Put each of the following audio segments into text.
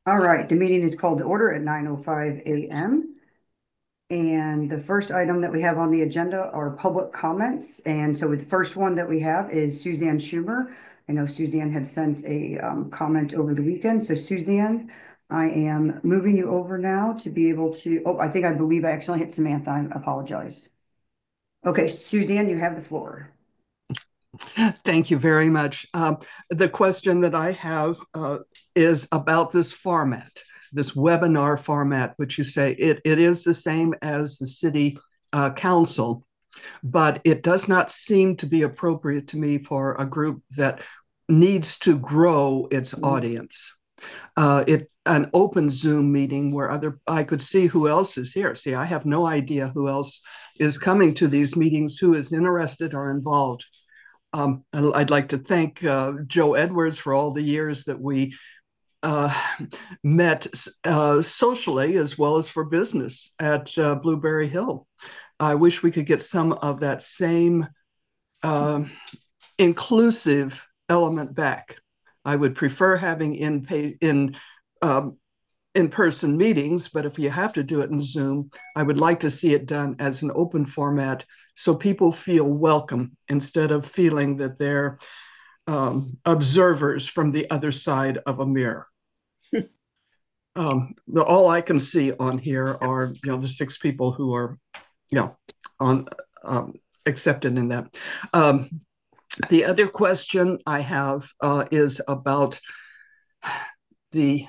All right, the meeting is called to order at 9:05 a.m. And the first item that we have on the agenda are public comments. And so the first one that we have is Suzanne Schumer. I know Suzanne had sent a comment over the weekend. So Suzanne, I am moving you over now to be able to, oh, I believe I accidentally hit Samantha. I apologize. Okay, Suzanne, you have the floor. Thank you very much. The question that I have is about this format, this webinar format, which you say it is the same as the city council, but it does not seem to be appropriate to me for a group that needs to grow its audience. An open Zoom meeting where I could see who else is here. See, I have no idea who else is coming to these meetings, who is interested or involved. I'd like to thank Joe Edwards for all the years that we uh, met socially as well as for business at Blueberry Hill. I wish we could get some of that same uh, inclusive element back. I would prefer having um, in-person meetings, but if you have to do it in Zoom, I would like to see it done as an open format so people feel welcome instead of feeling that they're observers from the other side of a mirror. All I can see on here are the six people who are on accepted in that. The other question I have is about the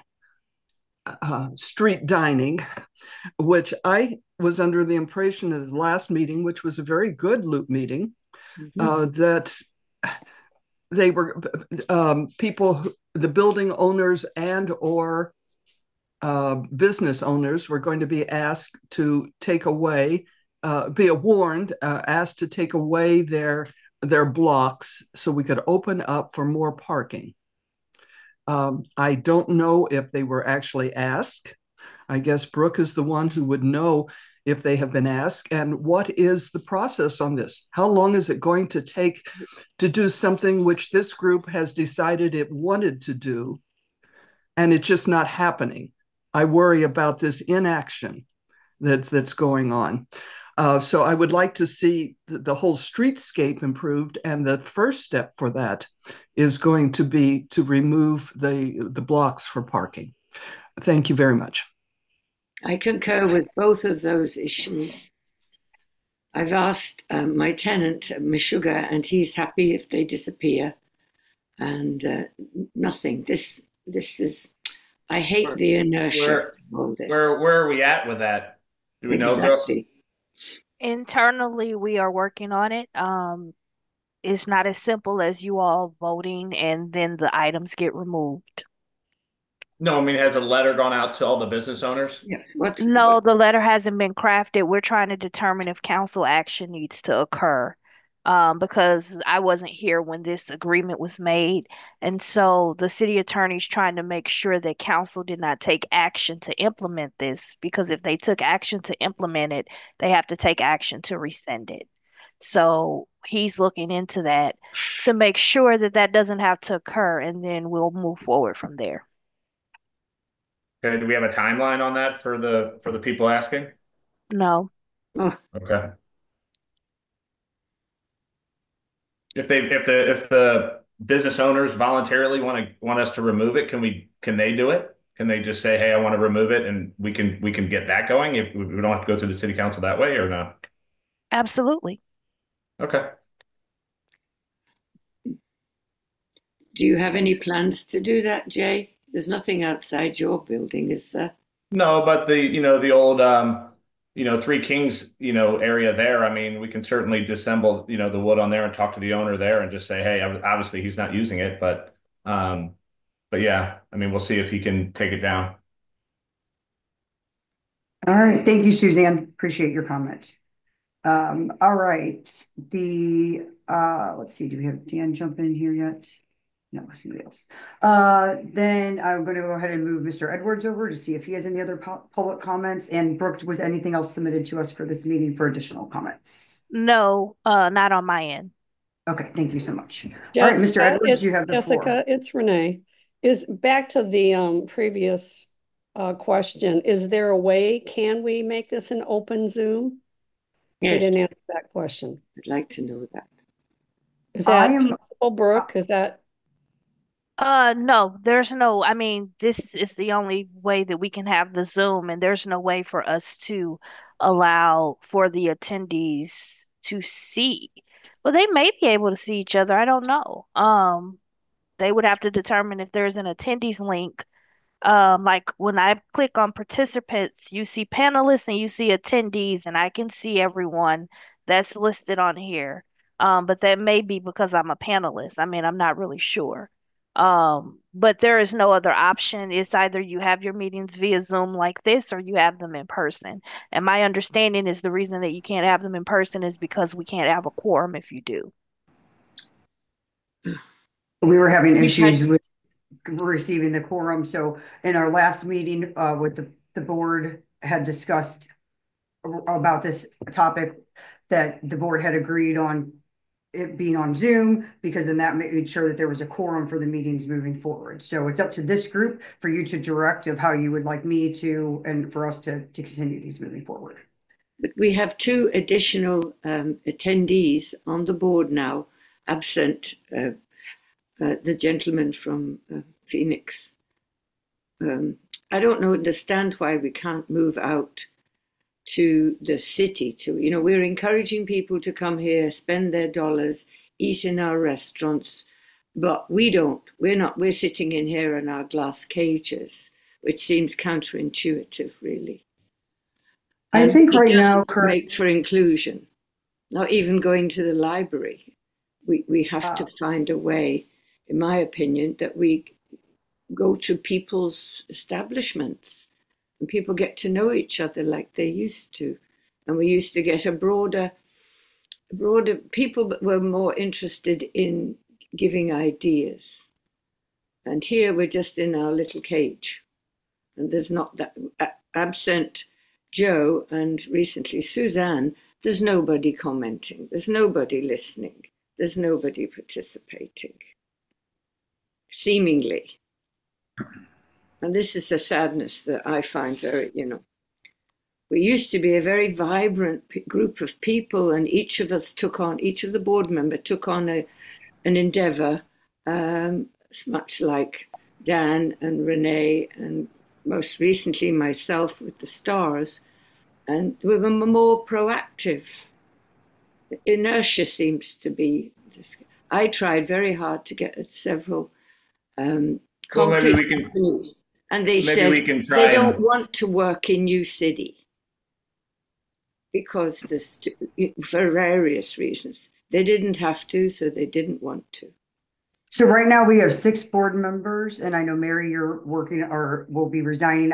street dining, which I was under the impression of the last meeting, which was a very good loop meeting, that they were people, the building owners and or business owners were going to be asked to take away, be warned, asked to take away their blocks so we could open up for more parking. I don't know if they were actually asked. I guess Brooke is the one who would know if they have been asked. And what is the process on this? How long is it going to take to do something which this group has decided it wanted to do, and it's just not happening? I worry about this inaction that's going on. So I would like to see the whole streetscape improved, and the first step for that is going to be to remove the blocks for parking. Thank you very much. I concur with both of those issues. I've asked my tenant, Meshuggah, and he's happy if they disappear. And nothing. This is. I hate the inertia of all this. Where are we at with that? Do we know, girls? Exactly. Internally, we are working on it. It's not as simple as you all voting and then the items get removed. No, I mean, has a letter gone out to all the business owners? Yes. No, the letter hasn't been crafted. We're trying to determine if council action needs to occur. Because I wasn't here when this agreement was made. And so the city attorney's trying to make sure that council did not take action to implement this, because if they took action to implement it, they have to take action to rescind it. So he's looking into that to make sure that that doesn't have to occur, and then we'll move forward from there. Okay, do we have a timeline on that for the people asking? No. Oh, Okay. If the business owners voluntarily want us to remove it, can they do it? Can they just say, "Hey, I want to remove it," and we can get that going if we don't have to go through the city council that way, or not? Absolutely. Okay. do you have any plans to do that, Jay? There's nothing outside your building, is there? No, but the old Three Kings area there. I mean, we can certainly disassemble the wood on there and talk to the owner there and just say, hey, obviously he's not using it, but yeah, I mean, we'll see if he can take it down. All right, thank you, Suzanne. Appreciate your comment. All right, let's see, do we have Dan jump in here yet? No, somebody else. Then I'm going to go ahead and move Mr. Edwards over to see if he has any other public comments. And Brooke, was anything else submitted to us for this meeting for additional comments? No, not on my end. Okay, thank you so much. Jessica, all right, Mr. Edwards, you have the floor. Jessica, it's Renee. Is back to the previous question. Is there a way, can we make this an open Zoom? They Yes, didn't answer that question. I'd like to know that. Is I that am, possible, Brooke? Is that, No, there's no, I mean, this is the only way that we can have the Zoom, and there's no way for us to allow for the attendees to see. Well, they may be able to see each other. I don't know. They would have to determine if there's an attendees link. Like when I click on participants, you see panelists and you see attendees, and I can see everyone that's listed on here. But that may be because I'm a panelist. I mean, I'm not really sure. But there is no other option. It's either you have your meetings via Zoom like this or you have them in person. And my understanding is the reason that you can't have them in person is because we can't have a quorum if you do. we were having We've had- issues with receiving the quorum. So in our last meeting, with the board had discussed about this topic, that the board had agreed on it being on Zoom, because then that made sure that there was a quorum for the meetings moving forward. So it's up to this group for you to direct of how you would like me to, and for us to continue these moving forward. But we have 2 additional attendees on the board now, absent the gentleman from Phoenix. I don't understand why we can't move out to the city. We're encouraging people to come here, spend their dollars, eat in our restaurants, but we don't. We're sitting in here in our glass cages, which seems counterintuitive, really. I think it right doesn't now, make for inclusion. Not even going to the library. We have to find a way, in my opinion, that we go to people's establishments and people get to know each other like they used to. And we used to get a broader, people were more interested in giving ideas. And here we're just in our little cage. And there's not that, absent Joe and recently Suzanne, there's nobody commenting, there's nobody listening, there's nobody participating, seemingly. And this is the sadness that I find very, we used to be a very vibrant group of people, and each of the board members took on an endeavor, much like Dan and Renee, and most recently myself with the stars, and we were more proactive. Inertia seems to be. I tried very hard to get at several concrete companies, and they said they don't want to work in New City because for various reasons. They didn't have to, so they didn't want to. So right now we have 6 board members, and I know Mary, you're working or will be resigning.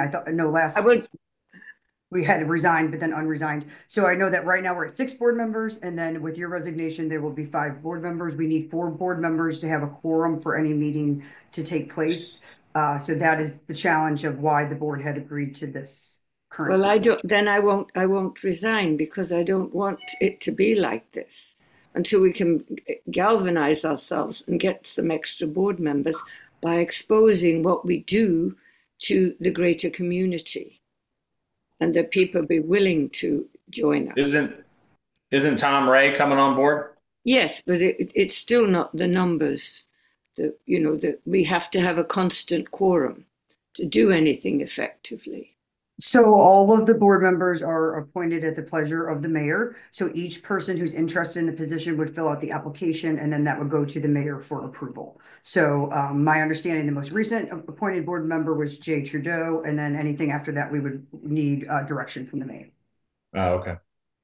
We had resigned, but then unresigned. So I know that right now we're at 6 board members, and then with your resignation, there will be 5 board members. We need 4 board members to have a quorum for any meeting to take place. So that is the challenge of why the board had agreed to this current situation. I won't resign, because I don't want it to be like this until we can galvanize ourselves and get some extra board members by exposing what we do to the greater community, and that people be willing to join us. Isn't Tom Ray coming on board? Yes, but it's still not the numbers that we have to have a constant quorum to do anything effectively. So all of the board members are appointed at the pleasure of the mayor. So each person who's interested in the position would fill out the application, and then that would go to the mayor for approval. So my understanding, the most recent appointed board member was Jay Trudeau, and then anything after that, we would need direction from the mayor. Oh, okay.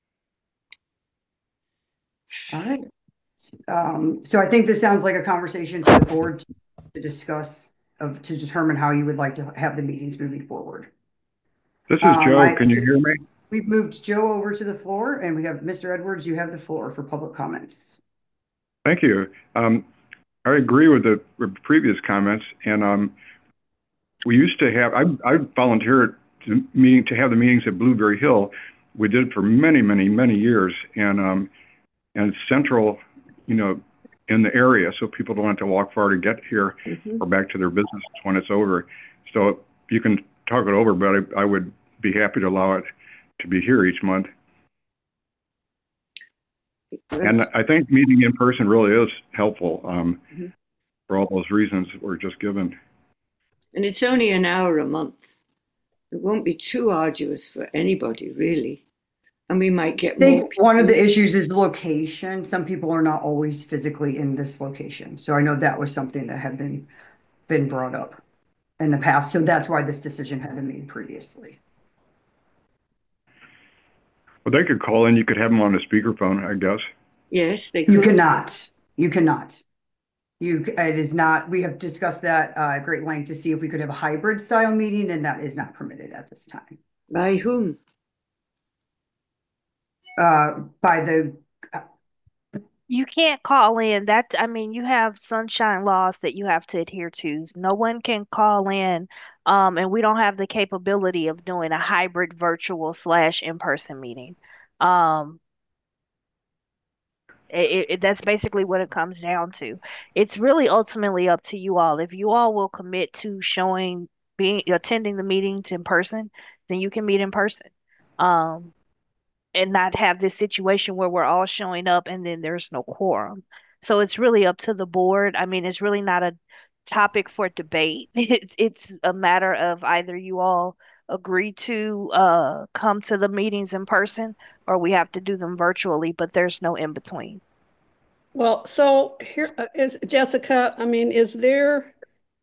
All right. So I think this sounds like a conversation for the board to discuss, to determine how you would like to have the meetings moving forward. This is Joe. Can you hear me? We've moved Joe over to the floor, and we have Mr. Edwards. You have the floor for public comments. Thank you. I agree with the previous comments, and we used to have. I volunteered to have the meetings at Blueberry Hill. We did it for many, many, many years, and central, in the area, so people don't have to walk far to get here or back to their business when it's over. So you can talk it over, but I would be happy to allow it to be here each month. And I think meeting in person really is helpful for all those reasons that were just given. And it's only an hour a month. It won't be too arduous for anybody, really. And we might get I more think people. one of the issues is location. Some people are not always physically in this location. So I know that was something that had been brought up in the past. So that's why this decision had been made previously. Well, they could call in. You could have them on a speakerphone, I guess. Yes, they You could. cannot. You cannot. It is not, we have discussed that at great length to see if we could have a hybrid style meeting, and that is not permitted at this time. By whom? By the, You can't call in. I mean, you have sunshine laws that you have to adhere to. No one can call in, and we don't have the capability of doing a hybrid virtual / in-person meeting. Um, that's basically what it comes down to. It's really ultimately up to you all. If you all will commit to attending the meetings in person, then you can meet in person. And not have this situation where we're all showing up and then there's no quorum. So it's really up to the board. I mean, it's really not a topic for debate. It's a matter of either you all agree to come to the meetings in person or we have to do them virtually, but there's no in between. Well, so here is Jessica. I mean, is there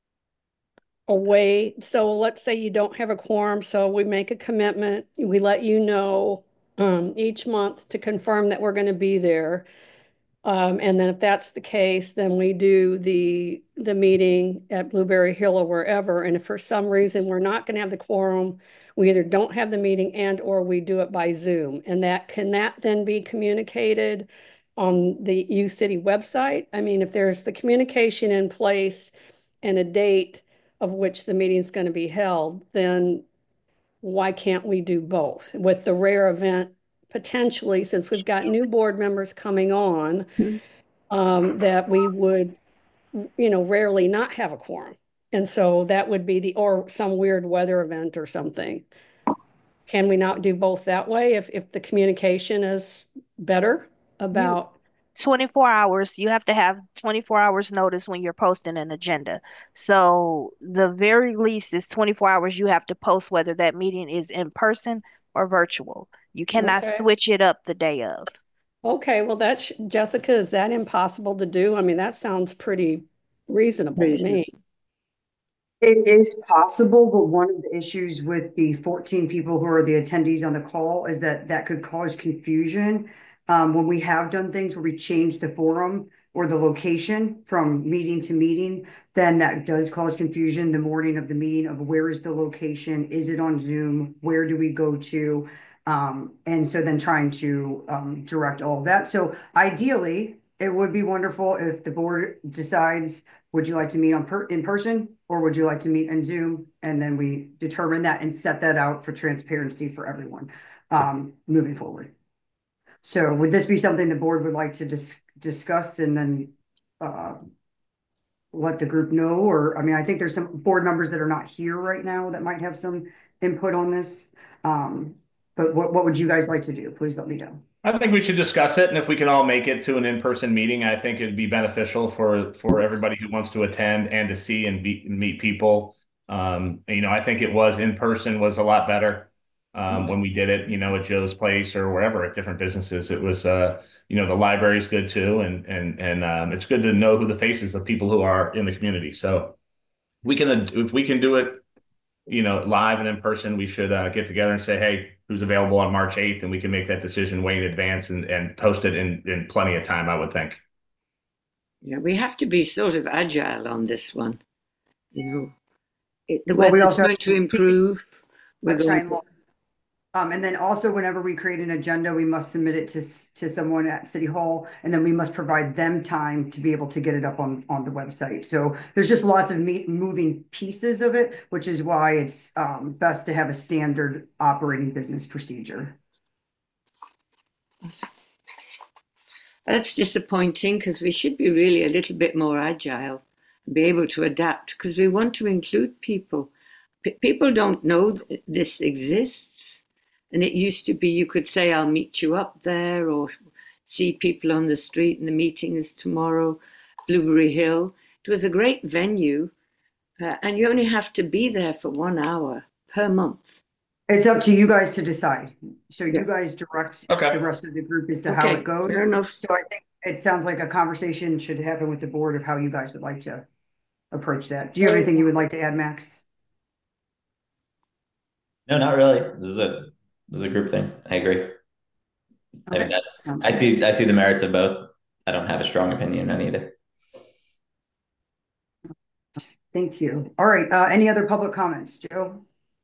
a way? So let's say you don't have a quorum, so we make a commitment. We let you know each month to confirm that we're going to be there. And then if that's the case, then we do the meeting at Blueberry Hill or wherever. And if for some reason we're not going to have the quorum, we either don't have the meeting and or we do it by Zoom. And can that then be communicated on the UCity website? I mean, if there's the communication in place and a date of which the meeting is going to be held, then why can't we do both? With the rare event, potentially, since we've got new board members coming on, that we would, rarely not have a quorum. And so that would be or some weird weather event or something. Can we not do both that way if the communication is better about? 24 hours, you have to have 24 hours notice when you're posting an agenda. So the very least is 24 hours you have to post whether that meeting is in person or virtual. You cannot switch it up the day of. Okay, well, Jessica, is that impossible to do? I mean, that sounds pretty reasonable to me. it is possible, but one of the issues with the 14 people who are the attendees on the call is that could cause confusion. When we have done things where we change the forum or the location from meeting to meeting, then that does cause confusion the morning of the meeting of where is the location? Is it on Zoom? Where do we go to? And so then trying to direct all of that. So ideally, it would be wonderful if the board decides, would you like to meet in person or would you like to meet on Zoom? And then we determine that and set that out for transparency for everyone moving forward. So would this be something the board would like to discuss and then let the group know? Or, I mean, I think there's some board members that are not here right now that might have some input on this. But what would you guys like to do? Please let me know. I think we should discuss it, and if we can all make it to an in-person meeting, I think it'd be beneficial for everybody who wants to attend and to see and meet people. I think it was in person was a lot better when we did it, at Joe's Place or wherever at different businesses. It was, the library's good too, and it's good to know who the faces of people who are in the community. So if we can do it, live and in person, we should get together and say, hey, who's available on March 8th, and we can make that decision way in advance and post it in plenty of time, I would think. Yeah, we have to be sort of agile on this one. The Well, we weather's also going to improve. And then also whenever we create an agenda, we must submit it to someone at City Hall, and then we must provide them time to be able to get it up on the website. So there's just lots of moving pieces of it, which is why it's best to have a standard operating business procedure. That's disappointing because we should be really a little bit more agile and be able to adapt because we want to include people. People don't know this exists. And it used to be you could say, I'll meet you up there, or see people on the street, and the meeting is tomorrow, Blueberry Hill. It was a great venue, and you only have to be there for 1 hour per month. It's up to you guys to decide. So Yeah. you guys direct Okay. the rest of the group as to how Okay, it goes. fair enough. So I think it sounds like a conversation should happen with the board of how you guys would like to approach that. Do you have anything you would like to add, Max? No, not really. This is a group thing. I agree. I mean, Sounds I good. see the merits of both. I don't have a strong opinion on either. Thank you. All right, any other public comments, Joe?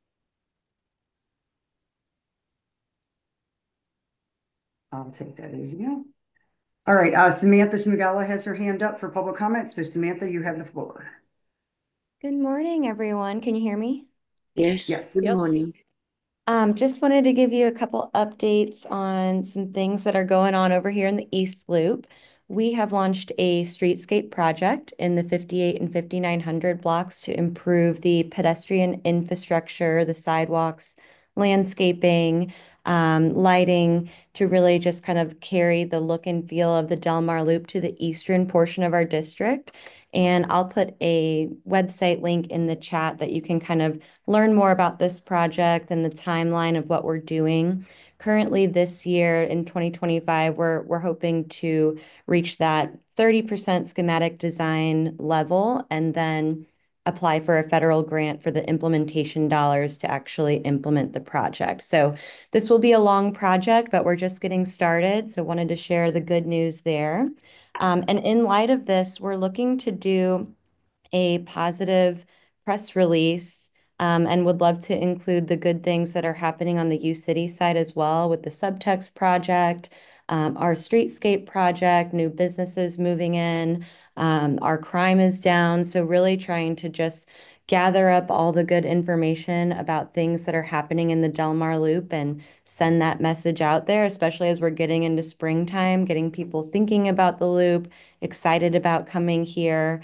I'll take that as yeah. All right, Samantha Smigala has her hand up for public comment. So Samantha, you have the floor. Good morning, everyone. Can you hear me? Yes, Yes. good Yes. morning. Just wanted to give you a couple updates on some things that are going on over here in the East Loop. We have launched a streetscape project in the 58 and 5900 blocks to improve the pedestrian infrastructure, the sidewalks, landscaping, lighting, to really just kind of carry the look and feel of the Del Mar Loop to the eastern portion of our district. And I'll put a website link in the chat that you can kind of learn more about this project and the timeline of what we're doing. Currently, this year in 2025, we're hoping to reach that 30% schematic design level and then apply for a federal grant for the implementation dollars to actually implement the project. So this will be a long project, but we're just getting started. So wanted to share the good news there. And in light of this, we're looking to do a positive press release, and would love to include the good things that are happening on the U City side as well with the Subtext project, our streetscape project, new businesses moving in, our crime is down. So really trying to just gather up all the good information about things that are happening in the Del Mar Loop and send that message out there, especially as we're getting into springtime, getting people thinking about the loop, excited about coming here.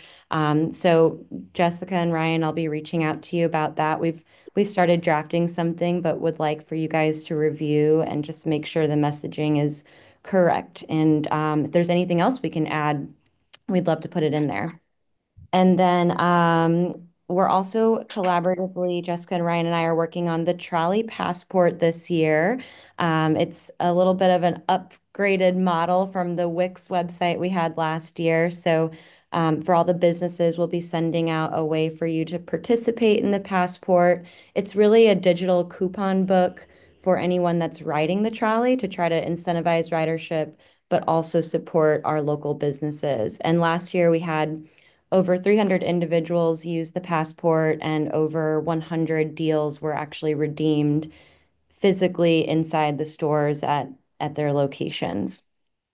So Jessica and Ryan, I'll be reaching out to you about that. We've started drafting something, but would like for you guys to review and just make sure the messaging is correct. And if there's anything else we can add, we'd love to put it in there. And then we're also collaboratively, Jessica and Ryan and I are working on the trolley passport this year. It's a little bit of an upgraded model from the Wix website we had last year. So for all the businesses, we'll be sending out a way for you to participate in the passport. It's really a digital coupon book for anyone that's riding the trolley to try to incentivize ridership, but also support our local businesses. And last year we had over 300 individuals use the passport, and over 100 deals were actually redeemed physically inside the stores at their locations.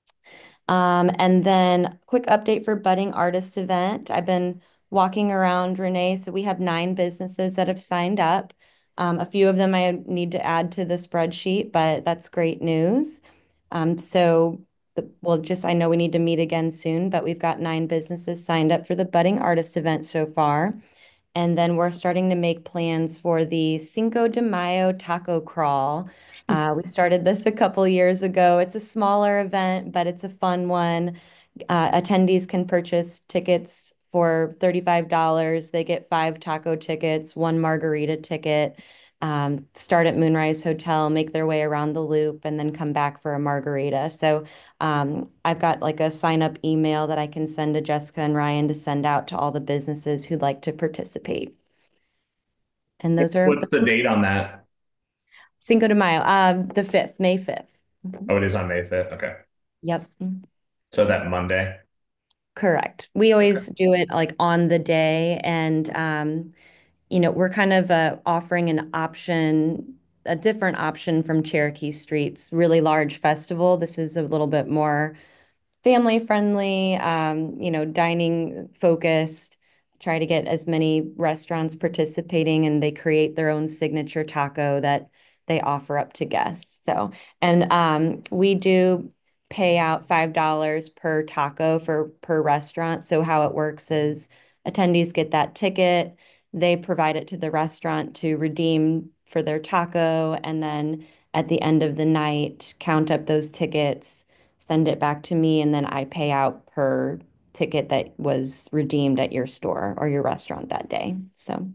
And then quick update for Budding Artist Event. I've been walking around, Renee, so we have 9 businesses that have signed up. A few of them I need to add to the spreadsheet, but that's great news. I know we need to meet again soon, but we've got 9 businesses signed up for the Budding Artist Event so far. And then we're starting to make plans for the Cinco de Mayo Taco Crawl. We started this a couple years ago. It's a smaller event, but it's a fun one. Attendees can purchase tickets for $35. They get 5 taco tickets, 1 margarita ticket, start at Moonrise Hotel, make their way around the loop, and then come back for a margarita. So I've got like a sign up email that I can send to Jessica and Ryan to send out to all the businesses who'd like to participate. And those are What's the date on that? Cinco de Mayo, the 5th, May 5th. Oh, it is on May 5th. Okay. Yep. So that Monday. Correct. We always do it like on the day, and we're kind of offering an option, a different option from Cherokee Street's really large festival. This is a little bit more family friendly, dining focused. Try to get as many restaurants participating, and they create their own signature taco that they offer up to guests. So, and we do pay out $5 per taco per restaurant. So how it works is attendees get that ticket. They provide it to the restaurant to redeem for their taco, and then at the end of the night, count up those tickets, send it back to me, and then I pay out per ticket that was redeemed at your store or your restaurant that day. So,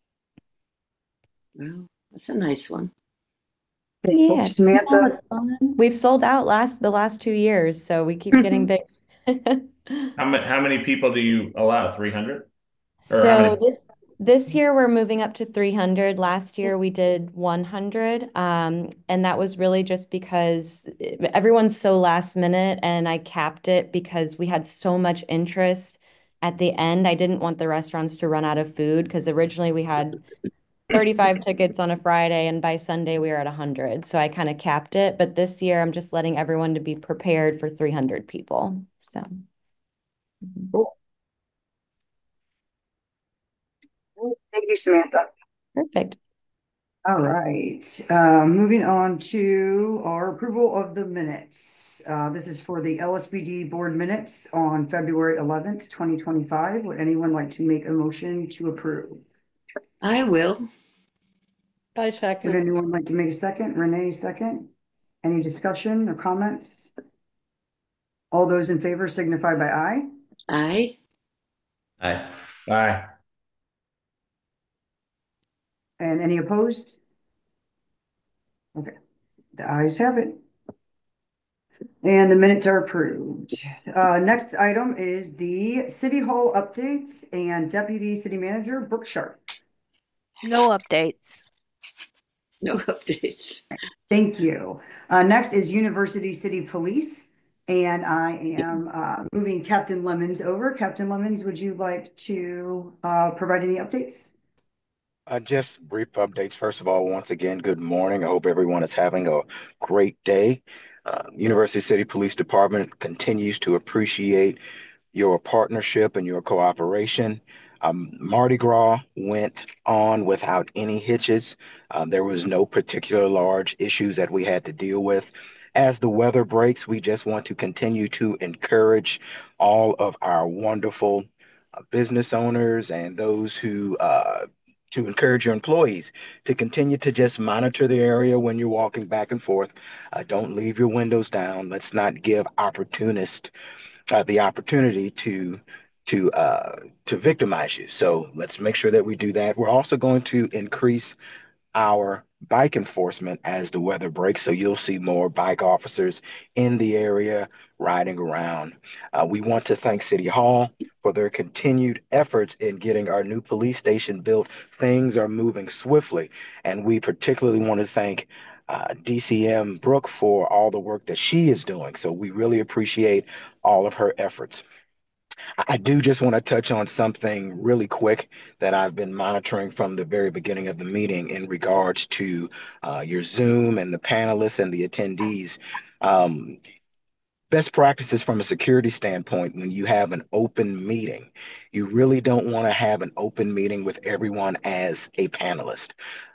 Well, that's a nice one. Thank you, yeah, Samantha. it's fun. We've sold out the last 2 years, so we keep getting big. How many people do you allow? 300? Or how So many? this year we're moving up to 300. Last year we did 100. And that was really just because everyone's so last minute, and I capped it because we had so much interest at the end. I didn't want the restaurants to run out of food because originally we had 35 tickets on a Friday, and by Sunday we were at 100. So I kind of capped it. But this year I'm just letting everyone to be prepared for 300 people. So. Cool. Thank you, Samantha. Perfect. All right, moving on to our approval of the minutes. This is for the LSBD board minutes on February 11th, 2025. Would anyone like to make a motion to approve? I will. I Would second. anyone like to make a second? Renee, second. Any discussion or comments? All those in favor signify by aye. Aye. Aye. Aye. And any opposed? Okay, the ayes have it. And the minutes are approved. Next item is the City Hall updates and Deputy City Manager Brooke Sharp. No updates. No updates. Thank you. Next is University City Police, and I am moving Captain Lemons over. Captain Lemons, would you like to provide any updates? Just brief updates. First of all, once again, good morning. I hope everyone is having a great day. University City Police Department continues to appreciate your partnership and your cooperation. Mardi Gras went on without any hitches. There was no particular large issues that we had to deal with. As the weather breaks, we just want to continue to encourage all of our wonderful business owners and those who to encourage your employees to continue to just monitor the area when you're walking back and forth. Don't leave your windows down. Let's not give opportunists the opportunity to victimize you. So let's make sure that we do that. We're also going to increase our bike enforcement as the weather breaks. So you'll see more bike officers in the area riding around. We want to thank City Hall for their continued efforts in getting our new police station built. Things are moving swiftly, and we particularly want to thank DCM Brooke for all the work that she is doing. So we really appreciate all of her efforts. I do just want to touch on something really quick that I've been monitoring from the very beginning of the meeting in regards to your Zoom and the panelists and the attendees. Um, Best practices from a security standpoint, when you have an open meeting, you really don't want to have an open meeting with everyone as a panelist.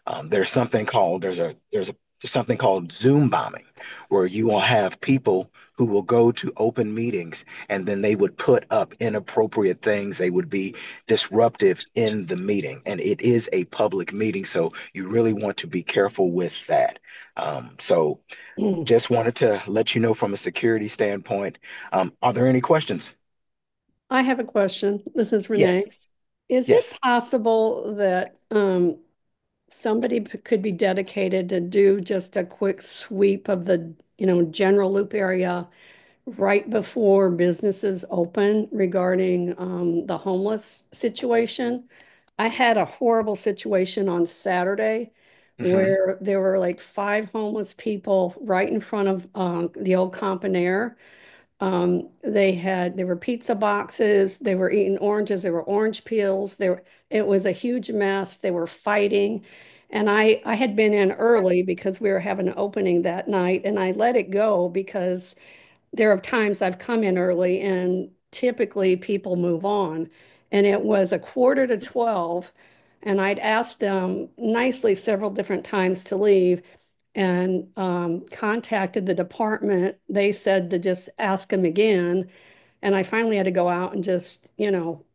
There's something called Zoom bombing, where you will have people who will go to open meetings and then they would put up inappropriate things. They would be disruptive in the meeting, and it is a public meeting, so you really want to be careful with that. So just wanted to let you know from a security standpoint. Are there any questions? I have a question. This is Renee. Yes. Is it Yes. possible that somebody could be dedicated to do just a quick sweep of the, general loop area right before businesses open regarding the homeless situation? I had a horrible situation on Saturday where there were like 5 homeless people right in front of the old Companair. There were pizza boxes, they were eating oranges, there were orange peels, it was a huge mess. They were fighting. And I had been in early because we were having an opening that night, and I let it go because there are times I've come in early and typically people move on. And it was a quarter to 12, and I'd asked them nicely several different times to leave, and contacted the department. They said to just ask them again. And I finally had to go out and just,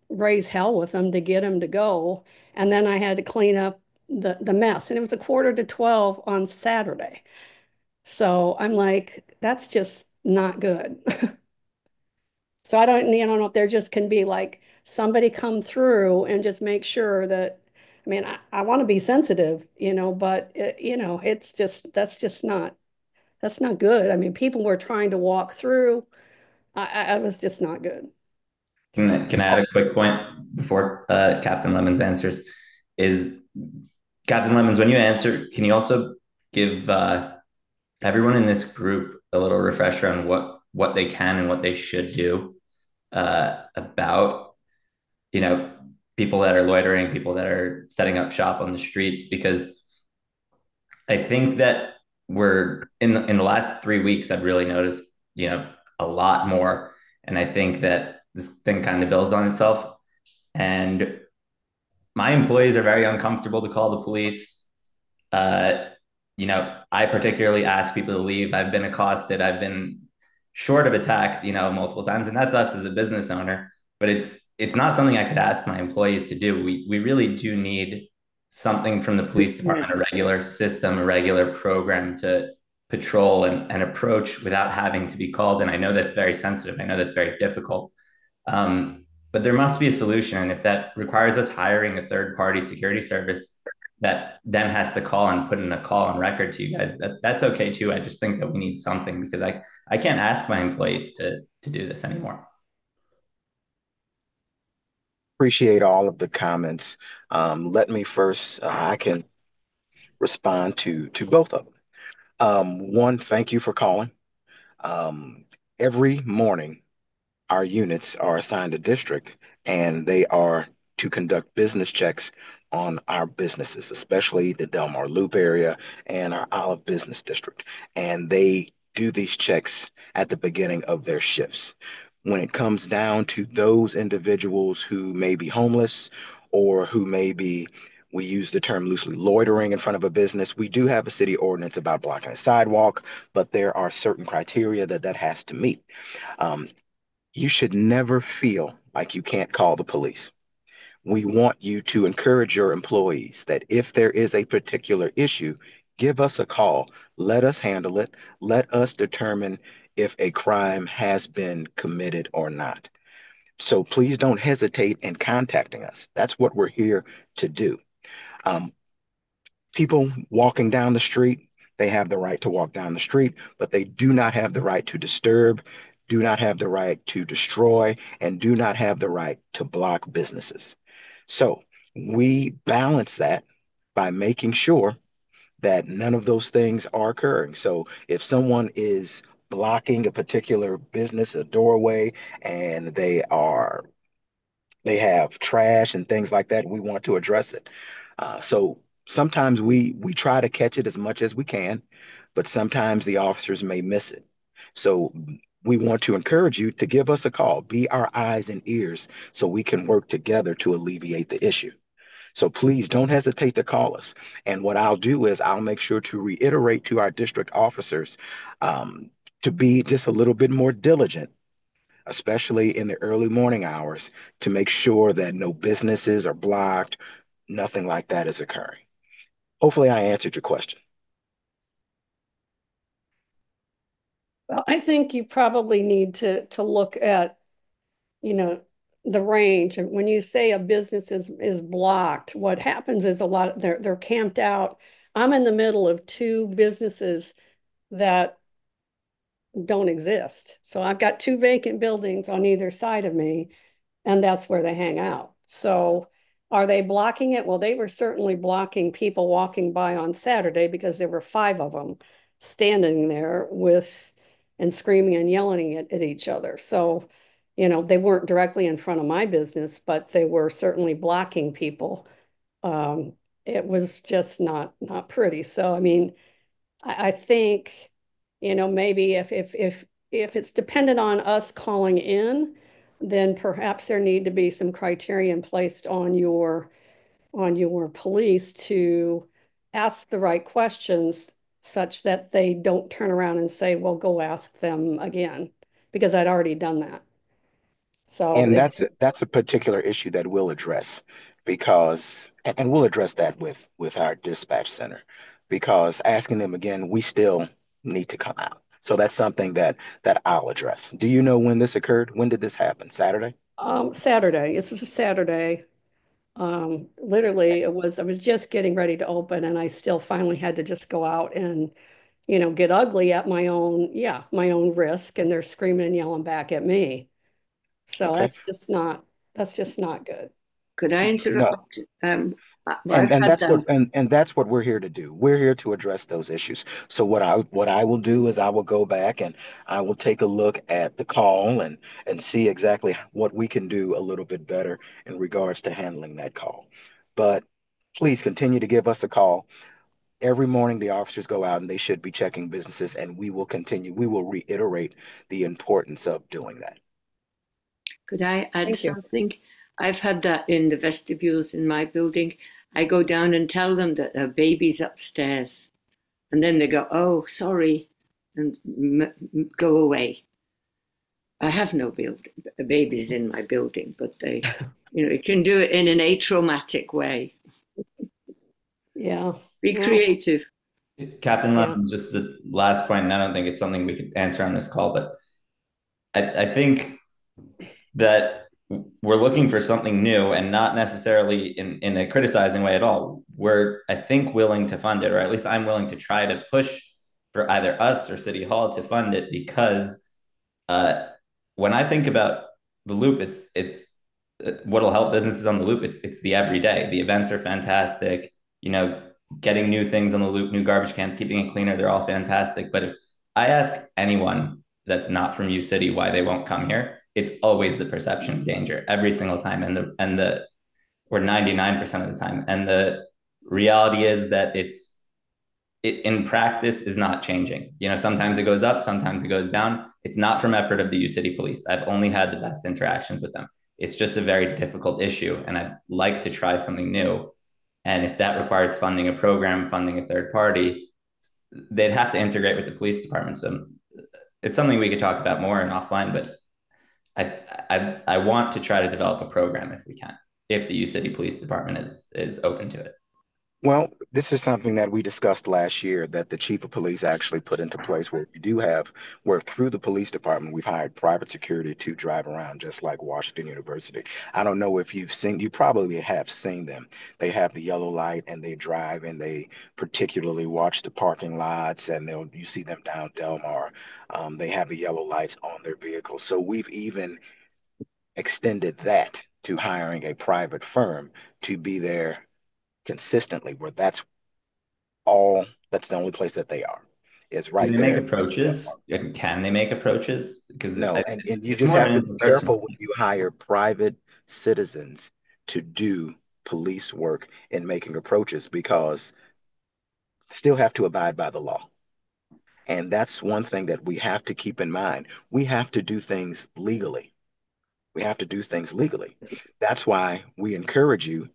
raise hell with them to get them to go. And then I had to clean up the mess. And it was 11:45 on Saturday. So I'm like, that's just not good. So I don't know if there just can be like somebody come through and just make sure that, I mean, I want to be sensitive, but it's just, that's not good. I mean, people were trying to walk through. I was just not good. Can I add a quick point before Captain Lemons answers? Is Captain Lemons, when you answer, can you also give everyone in this group a little refresher on what they can and what they should do about, people that are loitering, people that are setting up shop on the streets? Because I think that we're in the last 3 weeks, I've really noticed, a lot more. And I think that this thing kind of builds on itself. And my employees are very uncomfortable to call the police. I particularly ask people to leave. I've been accosted. I've been short of attacked, multiple times, and that's us as a business owner. But it's not something I could ask my employees to do. We really do need something from the police department, a regular system, a regular program to patrol and approach without having to be called. And I know that's very sensitive. I know that's very difficult. But there must be a solution. And if that requires us hiring a third party security service that then has to call and put in a call on record to you guys, that's okay too. I just think that we need something, because I can't ask my employees to do this anymore. Appreciate all of the comments. Let me first, I can respond to both of them. One, thank you for calling. Every morning, our units are assigned a district, and they are to conduct business checks on our businesses, especially the Delmar Loop area and our Olive Business District. And they do these checks at the beginning of their shifts. When it comes down to those individuals who may be homeless or who may be, we use the term loosely, loitering in front of a business, we do have a city ordinance about blocking a sidewalk, but there are certain criteria that has to meet. You should never feel like you can't call the police. We want you to encourage your employees that if there is a particular issue, give us a call. Let us handle it. Let us determine if a crime has been committed or not. So please don't hesitate in contacting us. That's what we're here to do. People walking down the street, they have the right to walk down the street, but they do not have the right to disturb, do not have the right to destroy, and do not have the right to block businesses. So we balance that by making sure that none of those things are occurring. So if someone is blocking a particular business, a doorway, and they have trash and things like that, we want to address it. So sometimes we try to catch it as much as we can, but sometimes the officers may miss it. So we want to encourage you to give us a call, be our eyes and ears, so we can work together to alleviate the issue. So please don't hesitate to call us. And what I'll do is I'll make sure to reiterate to our district officers to be just a little bit more diligent, especially in the early morning hours, to make sure that no businesses are blocked, nothing like that is occurring. Hopefully I answered your question. Well, I think you probably need to look at, the range. And when you say a business is blocked, what happens is a lot they're camped out. I'm in the middle of two businesses that don't exist. So I've got two vacant buildings on either side of me, and that's where they hang out. So are they blocking it? Well, they were certainly blocking people walking by on Saturday, because there were 5 of them standing there and screaming and yelling at each other. So, they weren't directly in front of my business, but they were certainly blocking people. It was just not pretty. So, I mean, I think, maybe if it's dependent on us calling in, then perhaps there need to be some criterion placed on your police to ask the right questions, such that they don't turn around and say, well, go ask them again, because I'd already done that. So And they, that's a particular issue that we'll address because, and we'll address that with our dispatch center, because asking them again, we still need to come out. So that's something that I'll address. Do you know when this occurred? When did this happen? Saturday? Saturday, it's just a Saturday. Literally I was just getting ready to open and I still finally had to just go out and, get ugly at my own risk. And they're screaming and yelling back at me. So Okay. that's just not good. Could I No, interrupt? I've and had that's that. what we're here to do. We're here to address those issues. So what I will do is I will go back and I will take a look at the call and see exactly what we can do a little bit better in regards to handling that call. But please continue to give us a call. Every morning the officers go out and they should be checking businesses, and we will reiterate the importance of doing that. Could I add Thank you. something? I've had that in the vestibules in my building. I go down and tell them that a baby's upstairs, and then they go, "Oh, sorry," and go away. I have no babies in my building, but they, you can do it in an atraumatic way. Yeah. Be Well, creative. Captain Yeah. Lemons, just the last point, and I don't think it's something we could answer on this call, but I think that we're looking for something new and not necessarily in a criticizing way at all. We're, I think, willing to fund it, or at least I'm willing to try to push for either us or City Hall to fund it, because when I think about the Loop, it's what'll help businesses on the Loop. It's the everyday. The events are fantastic. Getting new things on the Loop, new garbage cans, keeping it cleaner, they're all fantastic. But if I ask anyone that's not from U City why they won't come here, it's always the perception of danger every single time, or 99% of the time. And the reality is that it in practice is not changing. Sometimes it goes up, sometimes it goes down. It's not from effort of the U City Police. I've only had the best interactions with them. It's just a very difficult issue, and I'd like to try something new. And if that requires funding a program, funding a third party, they'd have to integrate with the police department. So it's something we could talk about more and offline, but I want to try to develop a program if we can, if the U City Police Department is open to it. Well, this is something that we discussed last year that the chief of police actually put into place, where through the police department, we've hired private security to drive around, just like Washington University. I don't know if you probably have seen them. They have the yellow light and they drive and they particularly watch the parking lots, and you see them down Delmar. They have the yellow lights on their vehicles. So we've even extended that to hiring a private firm to be there consistently, where that's the only place that they are, is Do right they make there. approaches? Can they make approaches? Because No, and you it's just more of have an to be interpersonal careful when thing. you hire private citizens to do police work in making approaches, because still have to abide by the law. And that's one thing that we have to keep in mind. We have to do things legally. We have to do things legally. That's why we encourage you,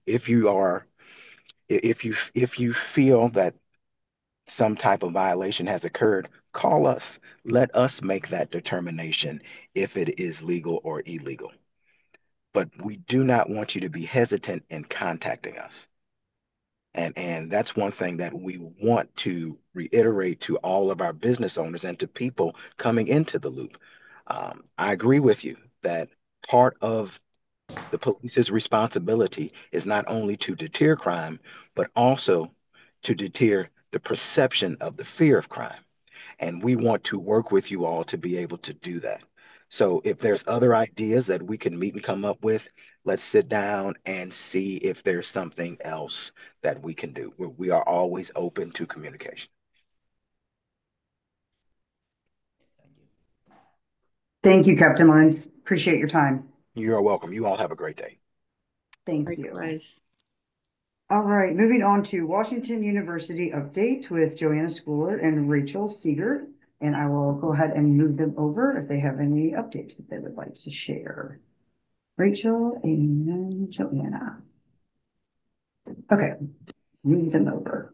if you feel that some type of violation has occurred, call us. Let us make that determination if it is legal or illegal. But we do not want you to be hesitant in contacting us. And that's one thing that we want to reiterate to all of our business owners and to people coming into the Loop. I agree with you that part of the police's responsibility is not only to deter crime, but also to deter the perception of the fear of crime. And we want to work with you all to be able to do that. So if there's other ideas that we can meet and come up with, let's sit down and see if there's something else that we can do. We are always open to communication. Thank you, Captain Lines. Appreciate your time. You're welcome. You all have a great day. Thank you. Likewise. All right, moving on to Washington University update with Joanna Schooler and Rachel Seeger. And I will go ahead and move them over if they have any updates that they would like to share. Rachel and then Joanna. Okay, move them over.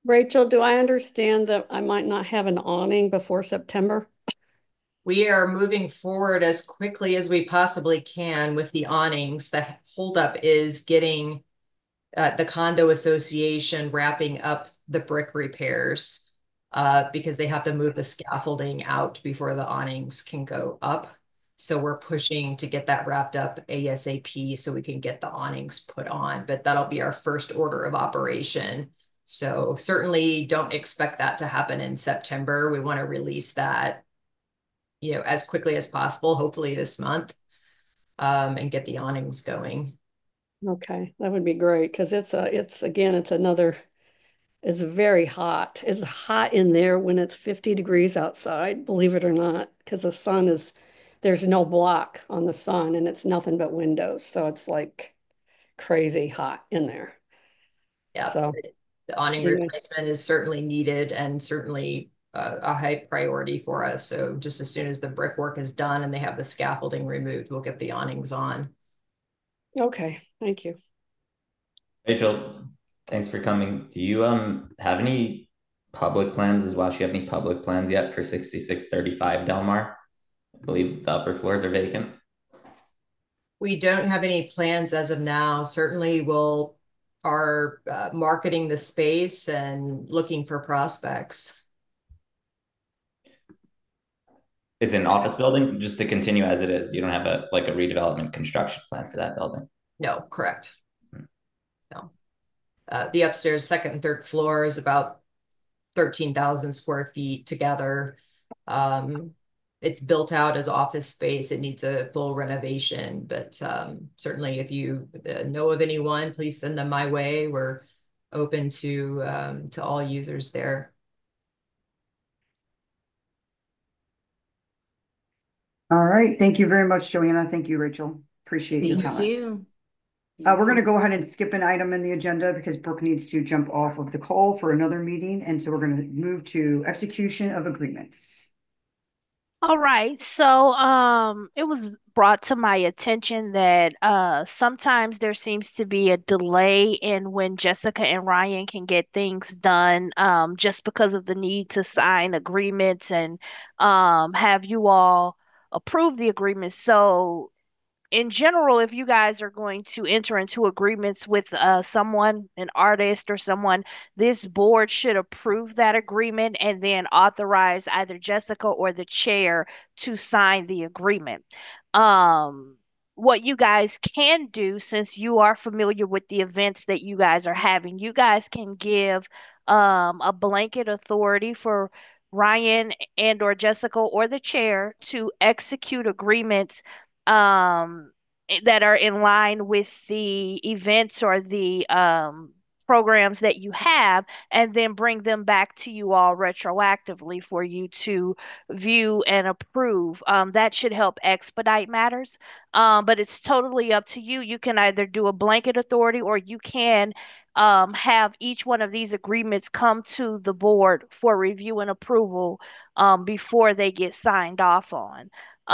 Rachel, do I understand that I might not have an awning before September? We are moving forward as quickly as we possibly can with the awnings. The holdup is getting the condo association wrapping up the brick repairs because they have to move the scaffolding out before the awnings can go up. So we're pushing to get that wrapped up ASAP so we can get the awnings put on, but that'll be our first order of operation. So certainly don't expect that to happen in September. We want to release that, as quickly as possible, hopefully this month, and get the awnings going. Okay, that would be great because it's very hot. It's hot in there when it's 50 degrees outside, believe it or not, because there's no block on the sun and it's nothing but windows. So it's like crazy hot in there. Yeah. So the awning anyway. replacement is certainly needed and certainly a high priority for us. So just as soon as the brickwork is done and they have the scaffolding removed, we'll get the awnings on. Okay, thank you. Rachel, thanks for coming. Do you have any public plans as well? Do you have any public plans yet for 6635 Del Mar? I believe the upper floors are vacant. We don't have any plans as of now. Certainly we'll are marketing the space and looking for prospects. It's an office building, just to continue as it is. You don't have a redevelopment construction plan for that building. No, correct. No. The upstairs second and third floor is about 13,000 square feet together. It's built out as office space. It needs a full renovation, but certainly if you know of anyone, please send them my way. We're open to all users there. All right. Thank you very much, Joanna. Thank you, Rachel. Appreciate your comments. Thank you. We're going to go ahead and skip an item in the agenda because Brooke needs to jump off of the call for another meeting. And so we're going to move to execution of agreements. All right. So it was brought to my attention that sometimes there seems to be a delay in when Jessica and Ryan can get things done just because of the need to sign agreements and have you all approve the agreements. So in general, if you guys are going to enter into agreements with someone, an artist or someone, this board should approve that agreement and then authorize either Jessica or the chair to sign the agreement. What you guys can do, since you are familiar with the events that you guys are having, you guys can give a blanket authority for Ryan and or Jessica or the chair to execute agreements that are in line with the events or the programs that you have, and then bring them back to you all retroactively for you to view and approve. That should help expedite matters. But it's totally up to you. You can either do a blanket authority or you can have each one of these agreements come to the board for review and approval before they get signed off on.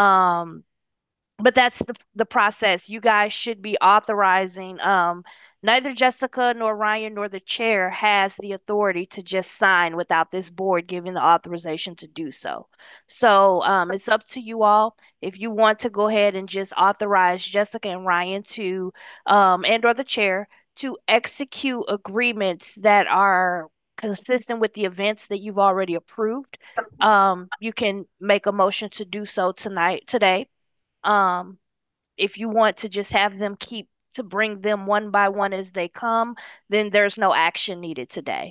But that's the process. You guys should be authorizing. Neither Jessica nor Ryan nor the chair has the authority to just sign without this board giving the authorization to do so. So it's up to you all. If you want to go ahead and just authorize Jessica and Ryan to and or the chair to execute agreements that are consistent with the events that you've already approved, you can make a motion to do so today. If you want to just have them bring them one by one as they come, then there's no action needed today.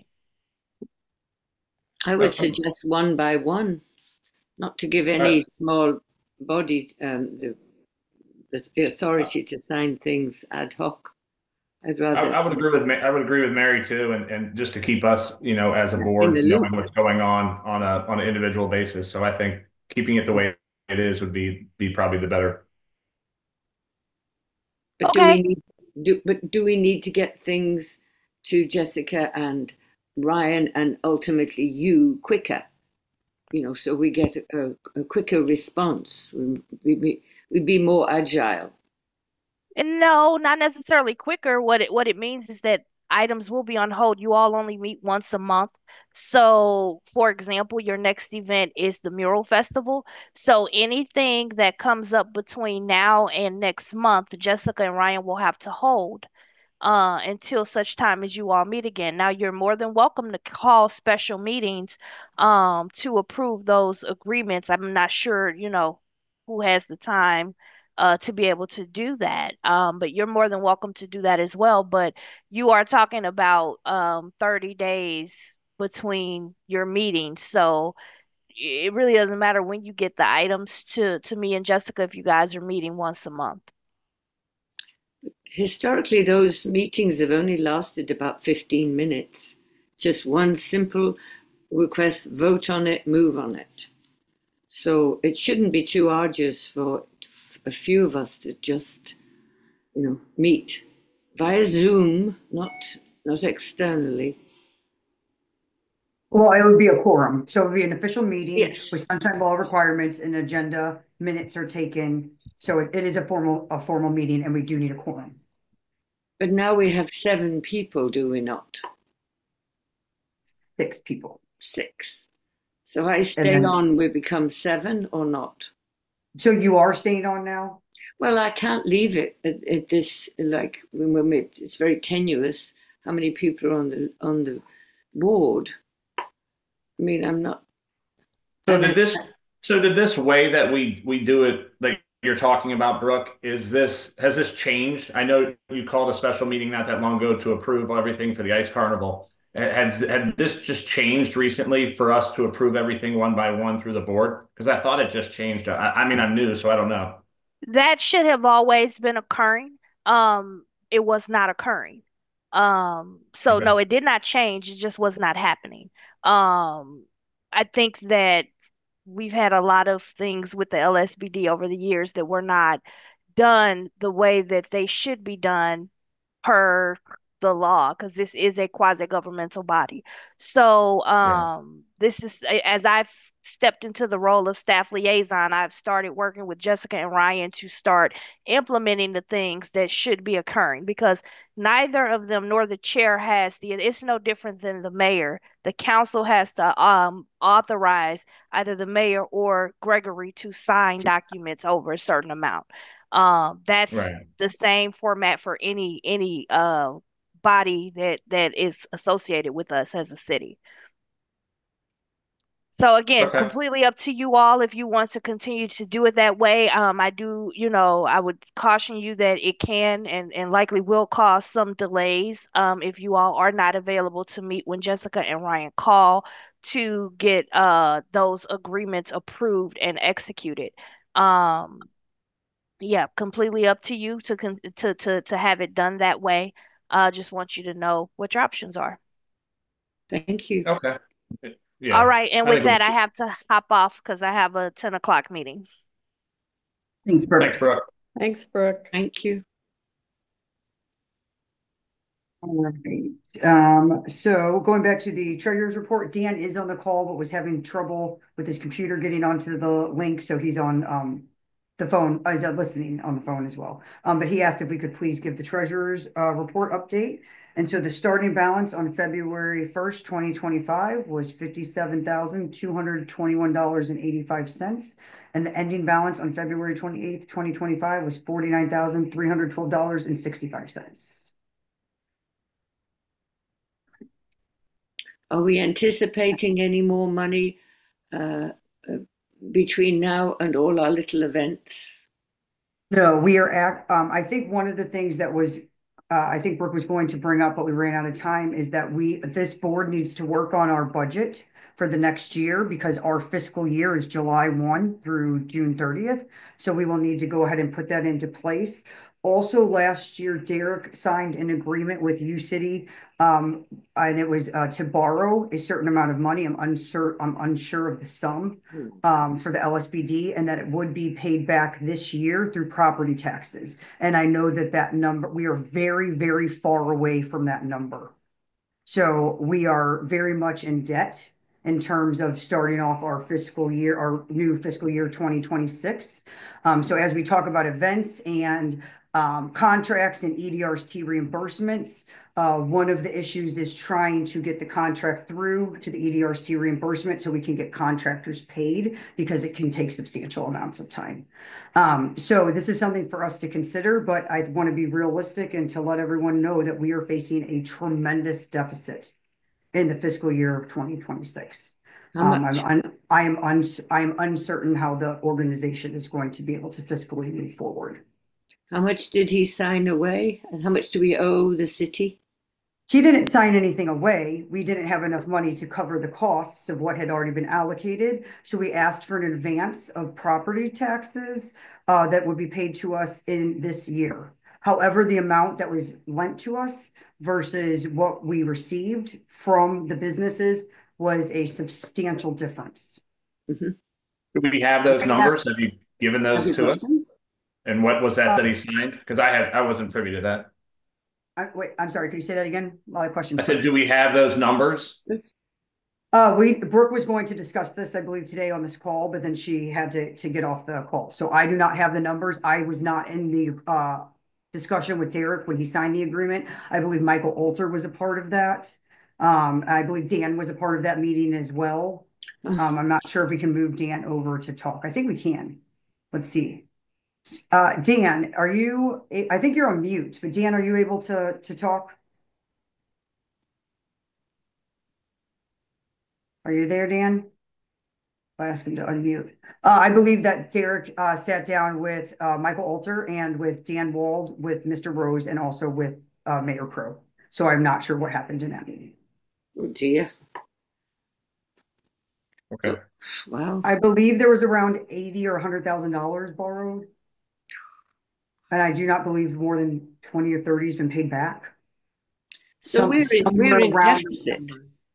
I would suggest one by one, not to give any small body the authority to sign things ad hoc. I'd rather. I would agree with Mary too, and just to keep us, as a board, knowing what's going on an individual basis. So I think keeping it the way it is would be probably the better. But okay. do we need to get things to Jessica and Ryan and ultimately you quicker? So we get a quicker response. We'd be more agile. And no, not necessarily quicker. What it means is that items will be on hold. You all only meet once a month. So, for example, your next event is the Mural Festival. So anything that comes up between now and next month, Jessica and Ryan will have to hold until such time as you all meet again. Now, you're more than welcome to call special meetings to approve those agreements. I'm not sure, who has the time to be able to do that. But you're more than welcome to do that as well. But you are talking about 30 days between your meetings. So it really doesn't matter when you get the items to me and Jessica if you guys are meeting once a month. Historically, those meetings have only lasted about 15 minutes. Just one simple request, vote on it, move on it. So it shouldn't be too arduous for a few of us to just, meet via Zoom, not externally. Well, it would be a quorum. So it would be an official meeting Yes. with sunshine law requirements and agenda, minutes are taken. So it is a formal meeting and we do need a quorum. But now we have 7 people, do we not? 6 people. 6. So if I stay on, we become 7 or not? So you are staying on now? Well, I can't leave it at this, like, it's very tenuous how many people are on the board. I mean, I'm not. So did this way that we do it, like you're talking about, Brooke, has this changed? I know you called a special meeting not that long ago to approve everything for the ice carnival. Had this just changed recently for us to approve everything one by one through the board? Because I thought it just changed. I mean, I'm new, so I don't know. That should have always been occurring. It was not occurring. So Okay. no, it did not change. It just was not happening. I think that we've had a lot of things with the LSBD over the years that were not done the way that they should be done per the law, because this is a quasi-governmental body. So this is, as I've stepped into the role of staff liaison, I've started working with Jessica and Ryan to start implementing the things that should be occurring, because neither of them nor the chair has it's no different than the mayor. The council has to authorize either the mayor or Gregory to sign documents over a certain amount. That's Right. the same format for any body that is associated with us as a city. So again, Okay. completely up to you all if you want to continue to do it that way. I do, I would caution you that it can and likely will cause some delays if you all are not available to meet when Jessica and Ryan call to get those agreements approved and executed. Yeah, completely up to you to have it done that way. Just want you to know what your options are. Thank you. Okay. Yeah. All right, and I with think that, I have to hop off because I have a 10 o'clock meeting. Thanks, Brooke. Thanks, Brooke. Thanks, Brooke. Thank you. All right. So going back to the treasurer's report, Dan is on the call, but was having trouble with his computer getting onto the link. So he's on the phone, is listening on the phone as well. But he asked if we could please give the treasurer's report update. And so the starting balance on February 1st, 2025 was $57,221.85. And the ending balance on February 28th, 2025 was $49,312.65. Are we anticipating any more money between now and all our little events? No, we are I think one of the things that was, I think Brooke was going to bring up, but we ran out of time, is that this board needs to work on our budget for the next year because our fiscal year is July 1 through June 30th. So we will need to go ahead and put that into place. Also, last year, Derek signed an agreement with UCity, and it was to borrow a certain amount of money. I'm unsure of the sum for the LSBD, and that it would be paid back this year through property taxes. And I know that number, we are very, very far away from that number. So we are very much in debt. in terms of starting off our new fiscal year 2026. So as we talk about events and contracts and EDRST reimbursements, one of the issues is trying to get the contract through to the EDRST reimbursement so we can get contractors paid, because it can take substantial amounts of time. So this is something for us to consider, but I want to be realistic and to let everyone know that we are facing a tremendous deficit in the fiscal year of 2026. I am uncertain how the organization is going to be able to fiscally move forward. How much did he sign away, and how much do we owe the city? He didn't sign anything away. We didn't have enough money to cover the costs of what had already been allocated. So we asked for an advance of property taxes that would be paid to us in this year. However, the amount that was lent to us versus what we received from the businesses was a substantial difference. Mm-hmm. Do we have those numbers? Have you given those to us? And what was that he signed? Because I wasn't privy to that. Wait, I'm sorry. Could you say that again? A lot of questions. I said, do we have those numbers? Brooke was going to discuss this, I believe, today on this call, but then she had to get off the call. So I do not have the numbers. I was not in the discussion with Derek when he signed the agreement. I believe Michael Alter was a part of that. I believe Dan was a part of that meeting as well. I'm not sure if we can move Dan over to talk. I think we can. Let's see. Dan, I think you're on mute, but Dan, are you able to talk? Are you there, Dan? I'll ask him to unmute. I believe that Derek sat down with Michael Alter and with Dan Wald, with Mr. Rose, and also with Mayor Crow. So I'm not sure what happened in that meeting. Oh dear. Okay. Wow. I believe there was around $80,000 or $100,000 borrowed. And I do not believe more than 20 or 30 has been paid back. So we're in deficit.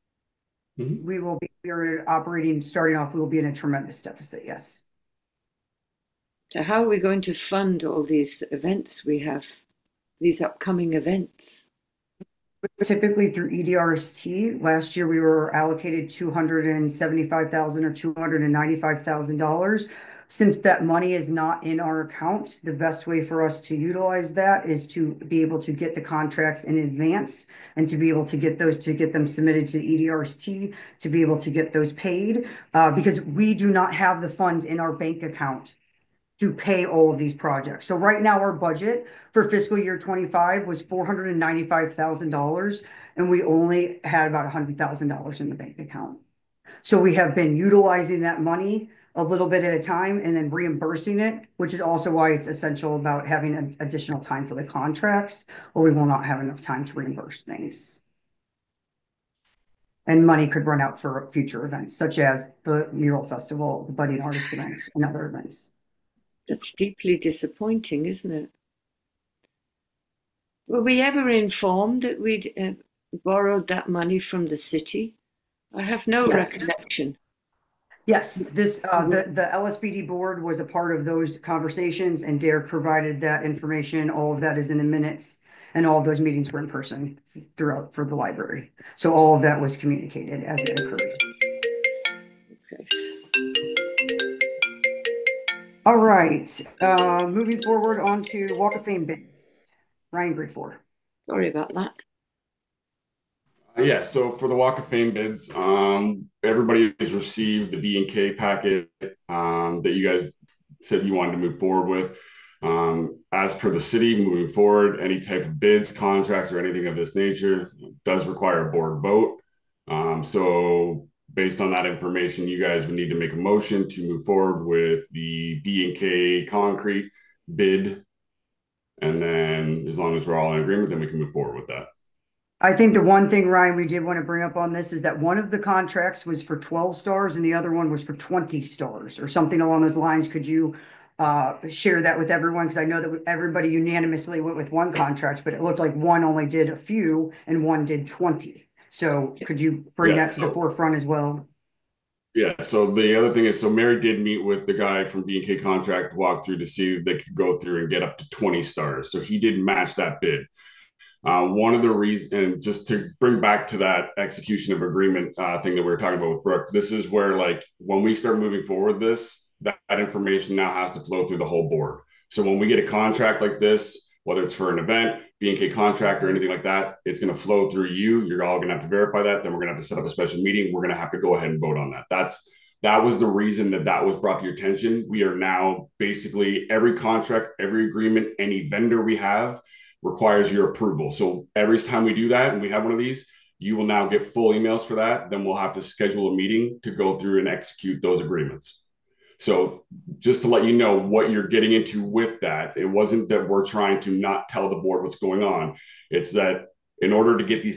We're operating, starting off, we will be in a tremendous deficit, yes. So how are we going to fund all these events we have, these upcoming events? Typically through EDRST. Last year we were allocated $275,000 or $295,000. Since that money is not in our account, the best way for us to utilize that is to be able to get the contracts in advance and to be able to get them submitted to EDRST, to be able to get those paid, because we do not have the funds in our bank account to pay all of these projects. So right now our budget for fiscal year 25 was $495,000, and we only had about $100,000 in the bank account. So we have been utilizing that money a little bit at a time and then reimbursing it, which is also why it's essential about having an additional time for the contracts, or we will not have enough time to reimburse things. And money could run out for future events, such as the mural festival, the budding artist events, and other events. That's deeply disappointing, isn't it? Were we ever informed that we'd borrowed that money from the city? I have no recollection. Yes, the LSBD board was a part of those conversations, and Derek provided that information. All of that is in the minutes, and all of those meetings were in person throughout for the library. So all of that was communicated as it occurred. Okay. All right, moving forward on to Walk of Fame bids. Ryan Grigford. Sorry about that. Yeah, so for the Walk of Fame bids, everybody has received the B&K packet that you guys said you wanted to move forward with. As per the city, moving forward, any type of bids, contracts, or anything of this nature does require a board vote. So based on that information, you guys would need to make a motion to move forward with the B&K concrete bid. And then as long as we're all in agreement, then we can move forward with that. I think the one thing, Ryan, we did want to bring up on this is that one of the contracts was for 12 stars and the other one was for 20 stars or something along those lines. Could you share that with everyone? Because I know that everybody unanimously went with one contract, but it looked like one only did a few and one did 20. So could you bring that to the forefront as well? Yeah, so the other thing is, so Mary did meet with the guy from B&K Contract walkthrough to see if they could go through and get up to 20 stars. So he did match that bid. One of the reasons, and just to bring back to that execution of agreement thing that we were talking about with Brooke, this is where, like, when we start moving forward, that information now has to flow through the whole board. So when we get a contract like this, whether it's for an event, B&K contract, or anything like that, it's going to flow through you. You're all going to have to verify that. Then we're going to have to set up a special meeting. We're going to have to go ahead and vote on that. That was the reason that was brought to your attention. We are now basically every contract, every agreement, any vendor we have requires your approval. So every time we do that and we have one of these, you will now get full emails for that. Then we'll have to schedule a meeting to go through and execute those agreements. So just to let you know what you're getting into with that, it wasn't that we're trying to not tell the board what's going on. It's that in order to get these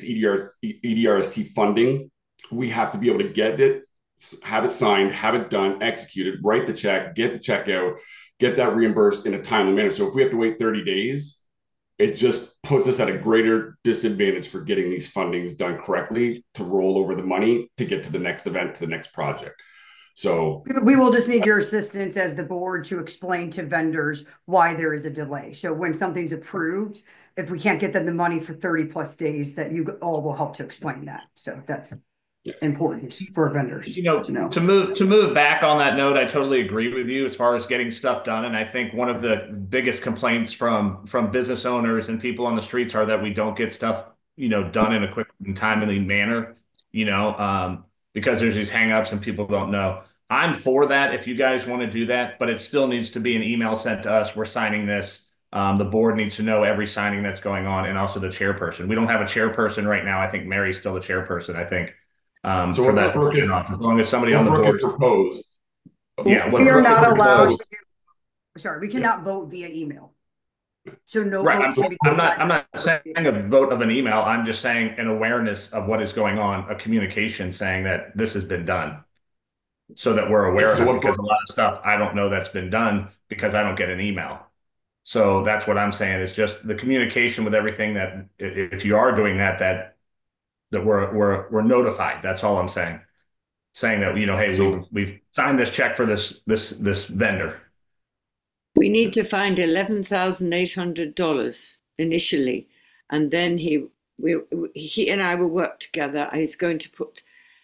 EDRST funding, we have to be able to get it, have it signed, have it done, executed, write the check, get the check out, get that reimbursed in a timely manner. So if we have to wait 30 days, it just puts us at a greater disadvantage for getting these fundings done correctly to roll over the money to get to the next event, to the next project. So we will just need your assistance as the board to explain to vendors why there is a delay. So when something's approved, if we can't get them the money for 30+ days, that you all will help to explain that. So that's important for vendors. To move back on that note, I totally agree with you as far as getting stuff done. And I think one of the biggest complaints from business owners and people on the streets are that we don't get stuff, done in a quick and timely manner, because there's these hangups and people don't know. I'm for that if you guys want to do that, but it still needs to be an email sent to us. We're signing this. The board needs to know every signing that's going on, and also the chairperson. We don't have a chairperson right now. I think Mary's still the chairperson, I think. So for that, as long as somebody on the board proposed. Yeah, we are not allowed to do. Sorry, we cannot vote via email. So no votes can be. I'm not saying a vote of an email. I'm just saying an awareness of what is going on, a communication saying that this has been done, so that we're aware of it. Because a lot of stuff I don't know that's been done because I don't get an email. So that's what I'm saying. Is just the communication with everything that if you are doing that we're notified. That's all I'm saying. Saying that, hey, we've signed this check for this vendor. We need to find $11,800 initially, and then he and I will work together. He's going to put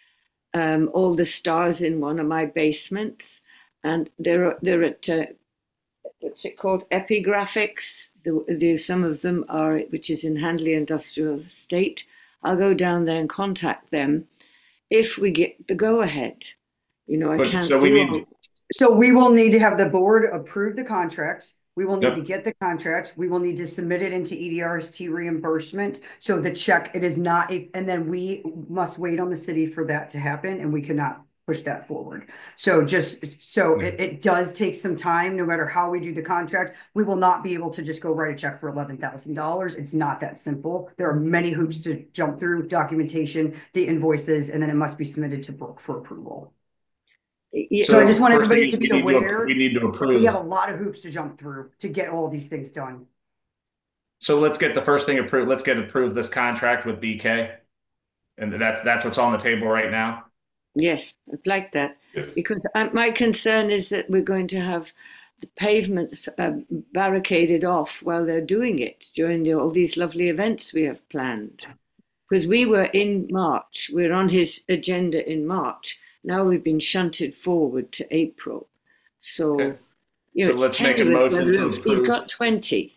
all the stars in one of my basements, and they're at what's it called, Epigraphics. Some of them are, which is in Handley Industrial Estate. I'll go down there and contact them if we get the go-ahead. I can't. So we will need to have the board approve the contract. We will need to get the contract. We will need to submit it into EDRST reimbursement. So the check, it is not, and then we must wait on the city for that to happen, and we cannot push that forward. So it does take some time, no matter how we do the contract. We will not be able to just go write a check for $11,000. It's not that simple. There are many hoops to jump through, documentation, the invoices, and then it must be submitted to Brooke for approval. So I just want everybody to be aware. We need to approve. We have a lot of hoops to jump through to get all these things done. So let's get the first thing approved. Let's get approved this contract with BK. And that's what's on the table right now. Yes, I'd like that. Yes. Because my concern is that we're going to have the pavement barricaded off while they're doing it during all these lovely events we have planned. Because we were in March. We're on his agenda in March. Now we've been shunted forward to April. So, it's tenuous whether he's got 20.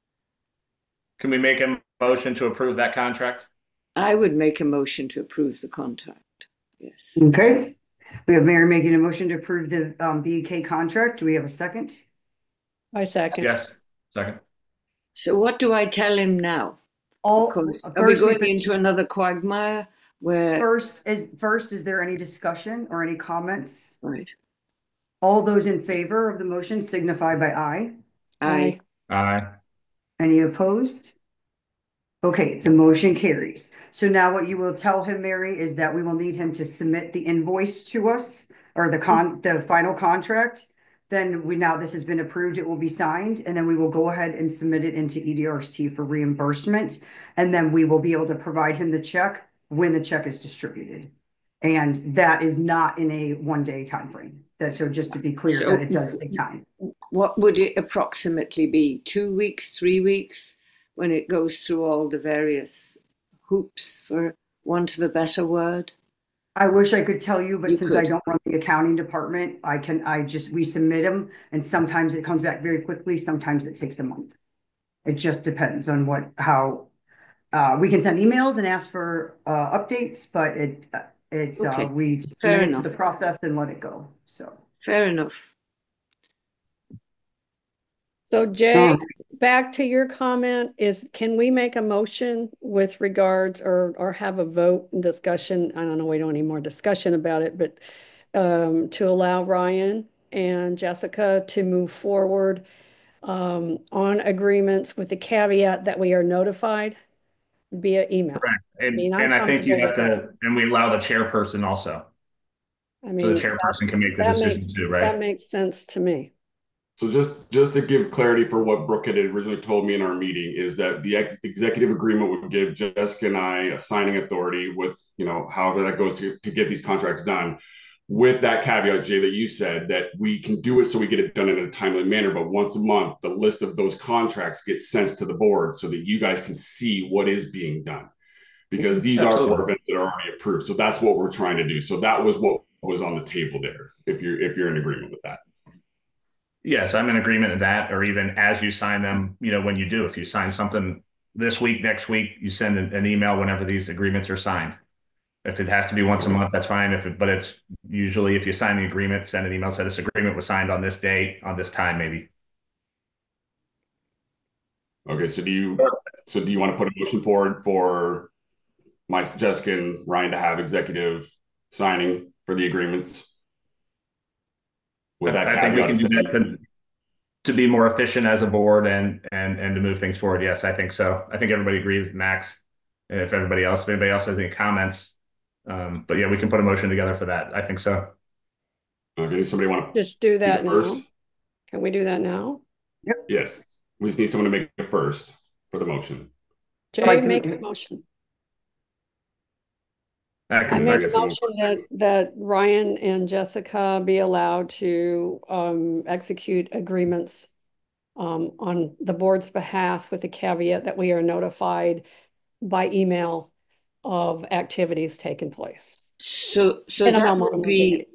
Can we make a motion to approve that contract? I would make a motion to approve the contract. Yes. Okay. We have Mary making a motion to approve the BK contract. Do we have a second? I second. Yes. Second. So what do I tell him now? Are we going into another quagmire? First, is there any discussion or any comments? Right. All those in favor of the motion signify by aye. Aye. Aye. Any opposed? Okay, the motion carries. So now what you will tell him, Mary, is that we will need him to submit the invoice to us, or the final contract. Then now this has been approved, it will be signed, and then we will go ahead and submit it into EDRST for reimbursement. And then we will be able to provide him the check when the check is distributed. And that is not in a 1-day time frame. So just to be clear, that it does take time. What would it approximately be? 2 weeks, 3 weeks? when it goes through all the various hoops, for want of a better word? I wish I could tell you, but You since I could. don't run the accounting department, we submit them and sometimes it comes back very quickly. Sometimes it takes a month. It just depends on we can send emails and ask for updates, but Okay, we just fair submit it to the enough. process and let it go. So, Fair enough. So Jay, all right. back to your comment can we make a motion with regards or have a vote and discussion? I don't know, we don't need more discussion about it, but to allow Ryan and Jessica to move forward on agreements with the caveat that we are notified via email. Correct. I mean, I'm And I think you comfortable have with that. to, and we allow the chairperson also. I So mean, the chairperson can make the that decision too, right? That makes sense to me. So just to give clarity for what Brooke had originally told me in our meeting is that the executive agreement would give Jessica and I a signing authority with, however that goes to get these contracts done. With that caveat, Jay, that you said that we can do it so we get it done in a timely manner, but once a month, the list of those contracts gets sent to the board so that you guys can see what is being done. Because these are for events that are already approved. So that's what we're trying to do. So that was what was on the table there, if you're in agreement with that. Yes, I'm in agreement with that, or even as you sign them, when you do, if you sign something this week, next week, you send an email whenever these agreements are signed. If it has to be once a month, that's fine. But it's usually if you sign the agreement, send an email, say this agreement was signed on this date, on this time, maybe. Okay, so do you want to put a motion forward for Jessica and Ryan to have executive signing for the agreements? With that I think we can do that to be more efficient as a board and to move things forward. Yes, I think so. I think everybody agrees with Max. If anybody else has any comments, but yeah, we can put a motion together for that. I think so. Okay, somebody want to just do that first? now? Can we do that now? Yep. Yes, we just need someone to make it first for the motion. Jay, make a motion. I make a motion that Ryan and Jessica be allowed to execute agreements on the board's behalf with the caveat that we are notified by email of activities taking place. So that would be,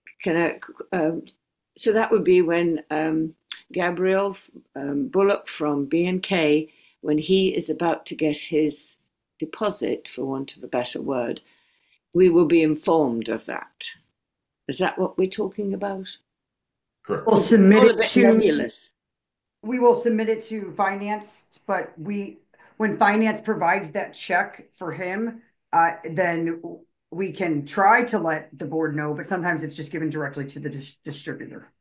so that would be when Gabriel Bullock from B&K, when he is about to get his deposit, for want of a better word, we will be informed of that. Is that what we're talking about? Correct. We'll submit it to nebulous. We will submit it to finance, but when finance provides that check for him, then we can try to let the board know, but sometimes it's just given directly to the distributor.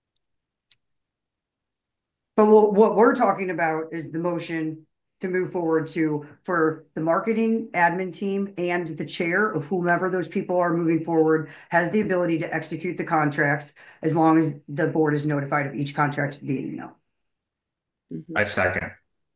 But what we're talking about is the motion to move forward for the marketing admin team and the chair of whomever those people are moving forward has the ability to execute the contracts as long as the board is notified of each contract via email. I second.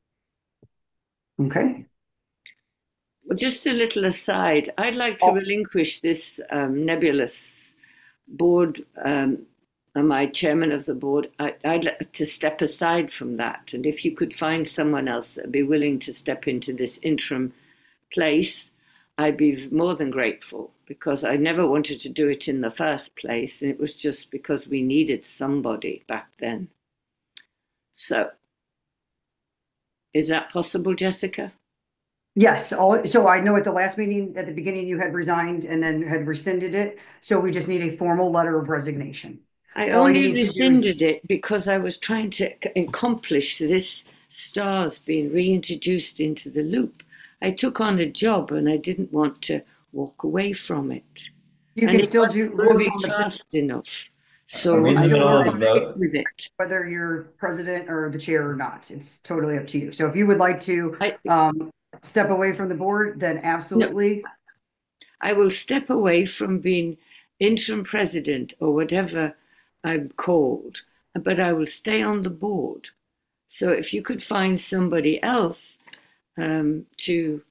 Okay. Well, just a little aside, I'd like to relinquish this nebulous board. Am I chairman of the board? I'd like to step aside from that. And if you could find someone else that would be willing to step into this interim place, I'd be more than grateful, because I never wanted to do it in the first place. And it was just because we needed somebody back then. So, is that possible, Jessica? Yes. So I know at the last meeting, at the beginning, you had resigned and then had rescinded it. So we just need a formal letter of resignation. I only rescinded it because I was trying to accomplish this stars being reintroduced into the loop. I took on a job and I didn't want to walk away from it. You can still do moving fast enough. So I stick with it. Whether you're president or the chair or not, it's totally up to you. So if you would like to step away from the board, then absolutely. No, I will step away from being interim president or whatever I'm called, but I will stay on the board. So if you could find somebody else to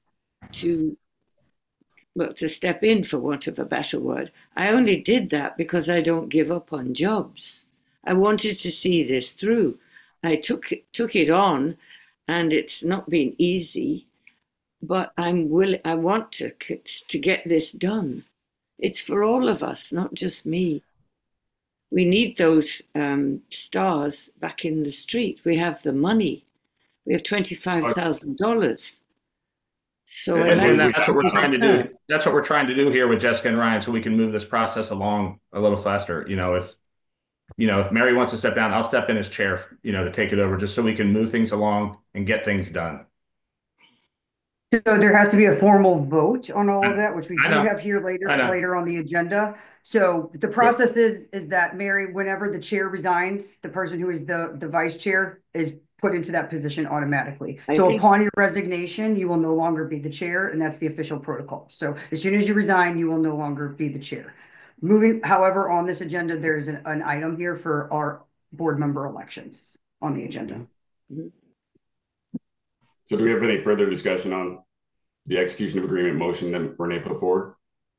step in, for want of a better word. I only did that because I don't give up on jobs. I wanted to see this through. I took it on and it's not been easy, but I'm willing, I want to get this done. It's for all of us, not just me. We need those stars back in the street. We have the money. We have $25,000. So and that's what we're trying to do. That's what we're trying to do here with Jessica and Ryan, so we can move this process along a little faster. If Mary wants to step down, I'll step in his chair, to take it over, just so we can move things along and get things done. So there has to be a formal vote on all of that, which we do know. have here later on the agenda. So the process is that Mary, whenever the chair resigns, the person who is the vice chair is put into that position automatically. So upon your resignation, you will no longer be the chair, and that's the official protocol. So as soon as you resign, you will no longer be the chair. However, on this agenda, there's an item here for our board member elections on the agenda. So do we have any further discussion on the execution of agreement motion that Renee put forward?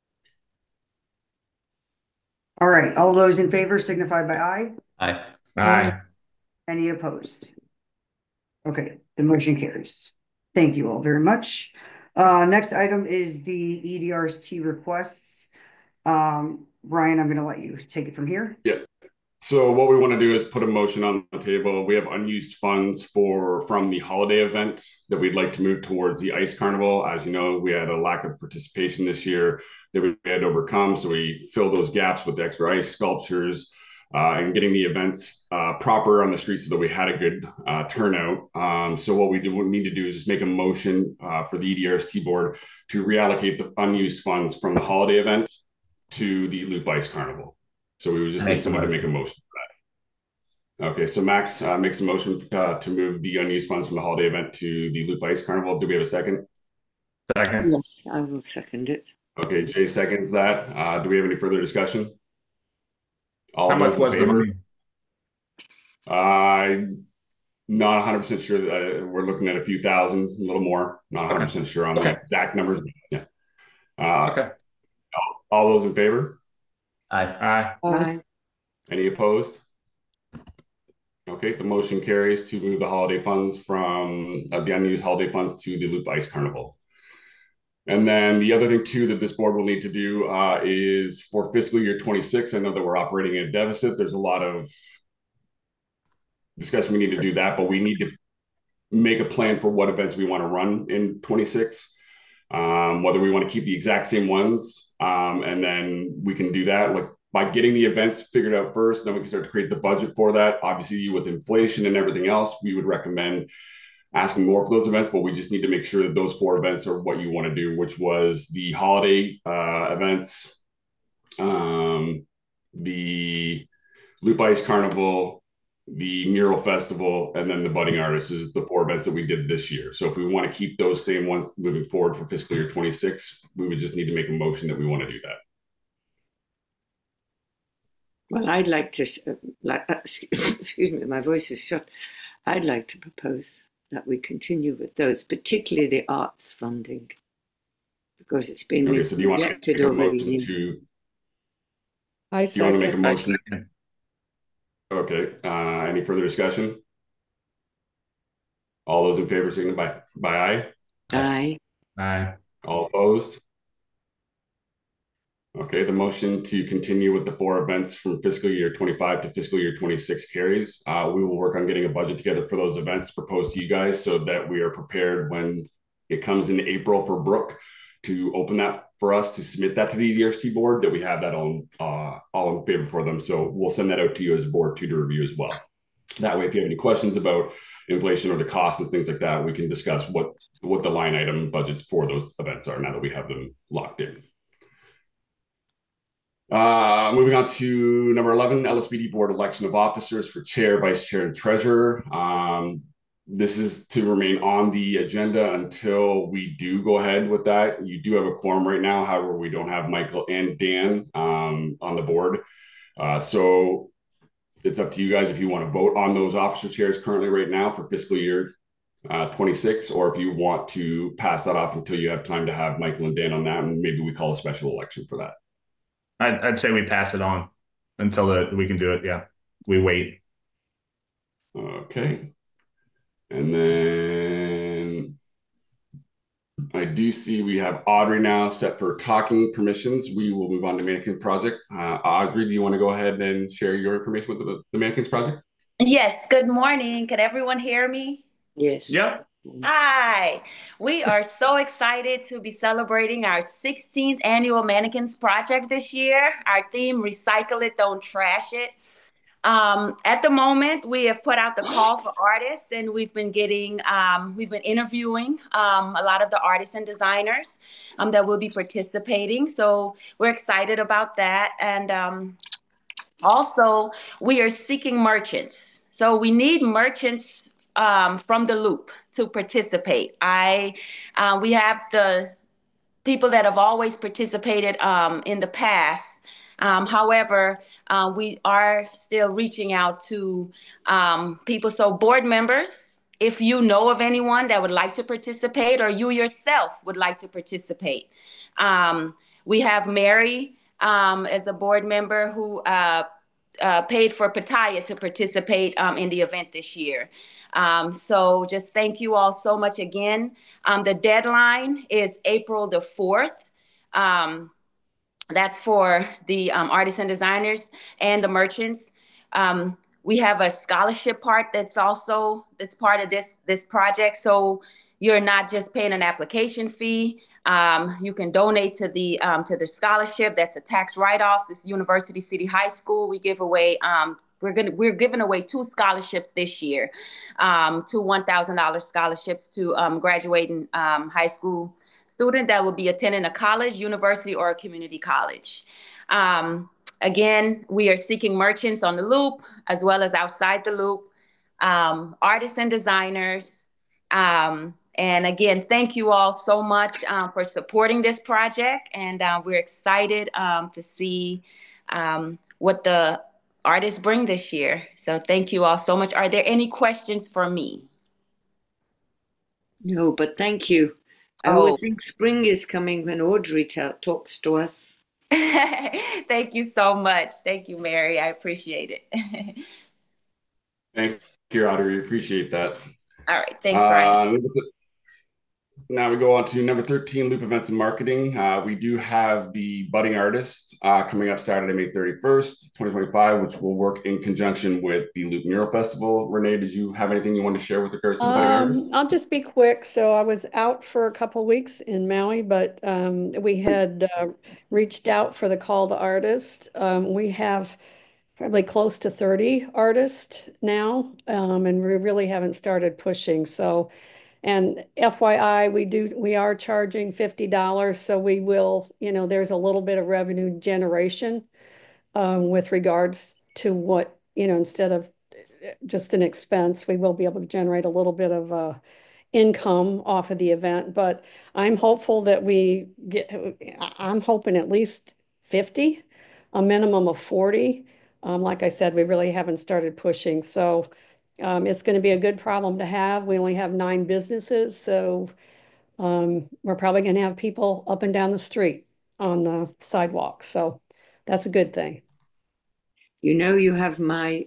All right, all those in favor signify by aye. Aye. Aye. Any opposed? Okay, the motion carries. Thank you all very much. Next item is the EDRST requests. Ryan, I'm going to let you take it from here. Yeah. So what we want to do is put a motion on the table. We have unused funds from the holiday event that we'd like to move towards the ice carnival. As you know, we had a lack of participation this year that we had to overcome. So we filled those gaps with extra ice sculptures and getting the events proper on the streets so that we had a good turnout. So what we need to do is just make a motion for the EDRST board to reallocate the unused funds from the holiday event to the Loop Ice Carnival. So we would just need someone to make a motion for that. Okay, so Max makes a motion to move the unused funds from the holiday event to the Loop Ice Carnival. Do we have a second? Second. Yes, I will second it. Okay, Jay seconds that. Do we have any further discussion? How much was the money? I'm not 100% sure. We're looking at a few thousand, a little more. Not 100% sure on the exact numbers. Yeah. Okay. All those in favor? Aye. Aye. Any opposed? Okay, the motion carries to move the holiday funds from the unused holiday funds to the Loop Ice Carnival. And then the other thing too that this board will need to do is for fiscal year 26. I know that we're operating in a deficit. There's a lot of discussion we need to do that, but we need to make a plan for what events we want to run in 26. Whether we want to keep the exact same ones, and then we can do that by getting the events figured out first. Then we can start to create the budget for that. Obviously, with inflation and everything else, we would recommend asking more for those events, but we just need to make sure that those 4 events are what you want to do, which was the holiday events, the Loop Ice Carnival, the Mural Festival, and then the Budding Artists is the 4 events that we did this year. So if we want to keep those same ones moving forward for fiscal year 26, we would just need to make a motion that we want to do that. Well, I'd like to, excuse me, my voice is shut. I'd like to propose that we continue with those, particularly the arts funding, because it's been neglected over the years. Do you want to make a motion? Okay. Any further discussion? All those in favor signify by aye. Aye. Aye. All opposed? Okay, the motion to continue with the 4 events from fiscal year 25 to fiscal year 26 carries. We will work on getting a budget together for those events to propose to you guys so that we are prepared when it comes in April for Brooke to open that for us to submit that to the EDRST board, that we have that all in favor for them. So we'll send that out to you as a board too to review as well. That way, if you have any questions about inflation or the costs and things like that, we can discuss what the line item budgets for those events are now that we have them locked in. Moving on to number 11, LSPD board election of officers for chair, vice chair, and treasurer. This is to remain on the agenda until we do go ahead with that. You do have a quorum right now. However, we don't have Michael and Dan on the board. So it's up to you guys if you want to vote on those officer chairs currently right now for fiscal year 26, or if you want to pass that off until you have time to have Michael and Dan on that, and maybe we call a special election for that. I'd say we pass it on until we can do it. Yeah, we wait. Okay. And then I do see we have Audrey now set for talking permissions. We will move on to Mannequins Project. Audrey, do you want to go ahead and share your information with the Mannequins Project? Yes, good morning. Can everyone hear me? Yes. Yep. Hi. We are so excited to be celebrating our 16th annual Mannequins Project this year. Our theme, Recycle It, Don't Trash It. At the moment, we have put out the call for artists, and we've been interviewing a lot of the artists and designers that will be participating. So we're excited about that. And also, we are seeking merchants. So we need merchants from the Loop to participate. We have the people that have always participated in the past. However, we are still reaching out to people. So board members, if you know of anyone that would like to participate or you yourself would like to participate. We have Mary as a board member who paid for Pataya to participate in the event this year. So just thank you all so much again. The deadline is April the 4th. That's for the artists and designers and the merchants. We have a scholarship part that's part of this project. So you're not just paying an application fee. You can donate to the scholarship. That's a tax write-off. This University City High School, we give away. We're giving away 2 scholarships this year, 2 $1,000 scholarships to graduating high school student that will be attending a college, university, or a community college. Again, we are seeking merchants on the Loop as well as outside the Loop, artists and designers. And again, thank you all so much for supporting this project. And we're excited to see what the artists bring this year. So thank you all so much. Are there any questions for me? No, but thank you. I always think spring is coming when Audrey talks to us. Thank you so much. Thank you, Mary. I appreciate it. Thank you, Audrey. We appreciate that. All right. Thanks, Ryan. Now we go on to number 13, Loop Events and Marketing. We do have the Budding Artists coming up Saturday, May 31st, 2025, which will work in conjunction with the Loop Mural Festival. Renee, did you have anything you want to share with regards to the Budding Artists? I'll just be quick. So I was out for a couple of weeks in Maui, but we had reached out for the call to artists. We have probably close to 30 artists now, and we really haven't started pushing. So, and FYI, we are charging $50, so we will, there's a little bit of revenue generation with regards to what, instead of just an expense, we will be able to generate a little bit of income off of the event. But I'm hopeful that I'm hoping at least 50, a minimum of 40. Like I said, we really haven't started pushing. So it's going to be a good problem to have. We only have 9 businesses, so we're probably going to have people up and down the street on the sidewalk. So that's a good thing. You have my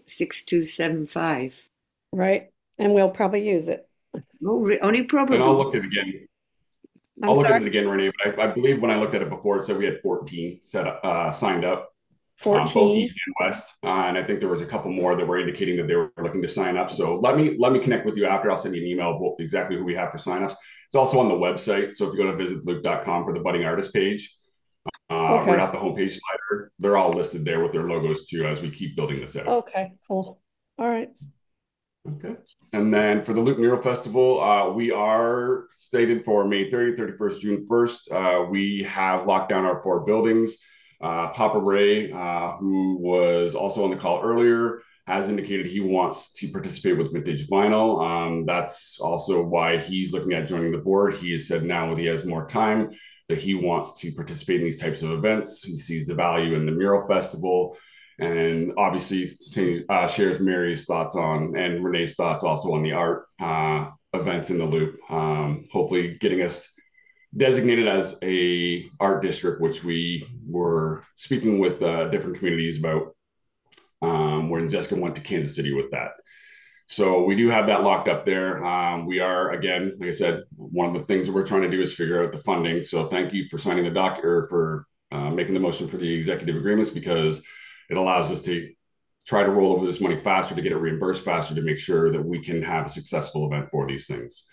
6275. Right. And we'll probably use it. Only probably. And I'll look at it again. I'll look at it again, Renee, but I believe when I looked at it before, it said we had 14 signed up. 14. Both East and West, and I think there was a couple more that were indicating that they were looking to sign up. So let me connect with you after. I'll send you an email of exactly who we have for signups. It's also on the website. So if you go to visitloop.com for the Budding Artist page, right off the homepage slider, they're all listed there with their logos too as we keep building this out. Okay, cool. All right. Okay. And then for the Loop Mural Festival, we are slated for May 30th, 31st, June 1st. We have locked down our 4 buildings. Papa Ray, who was also on the call earlier, has indicated he wants to participate with Vintage Vinyl. That's also why he's looking at joining the board. He has said now that he has more time that he wants to participate in these types of events. He sees the value in the Mural Festival, and obviously shares Mary's thoughts on and Renee's thoughts also on the art events in the Loop. Hopefully getting us designated as a art district, which we were speaking with different communities about when Jessica went to Kansas City with that. So we do have that locked up there. We are, again, like I said, one of the things that we're trying to do is figure out the funding. So thank you for signing the doc or for making the motion for the executive agreements, because it allows us to try to roll over this money faster, to get it reimbursed faster, to make sure that we can have a successful event for these things.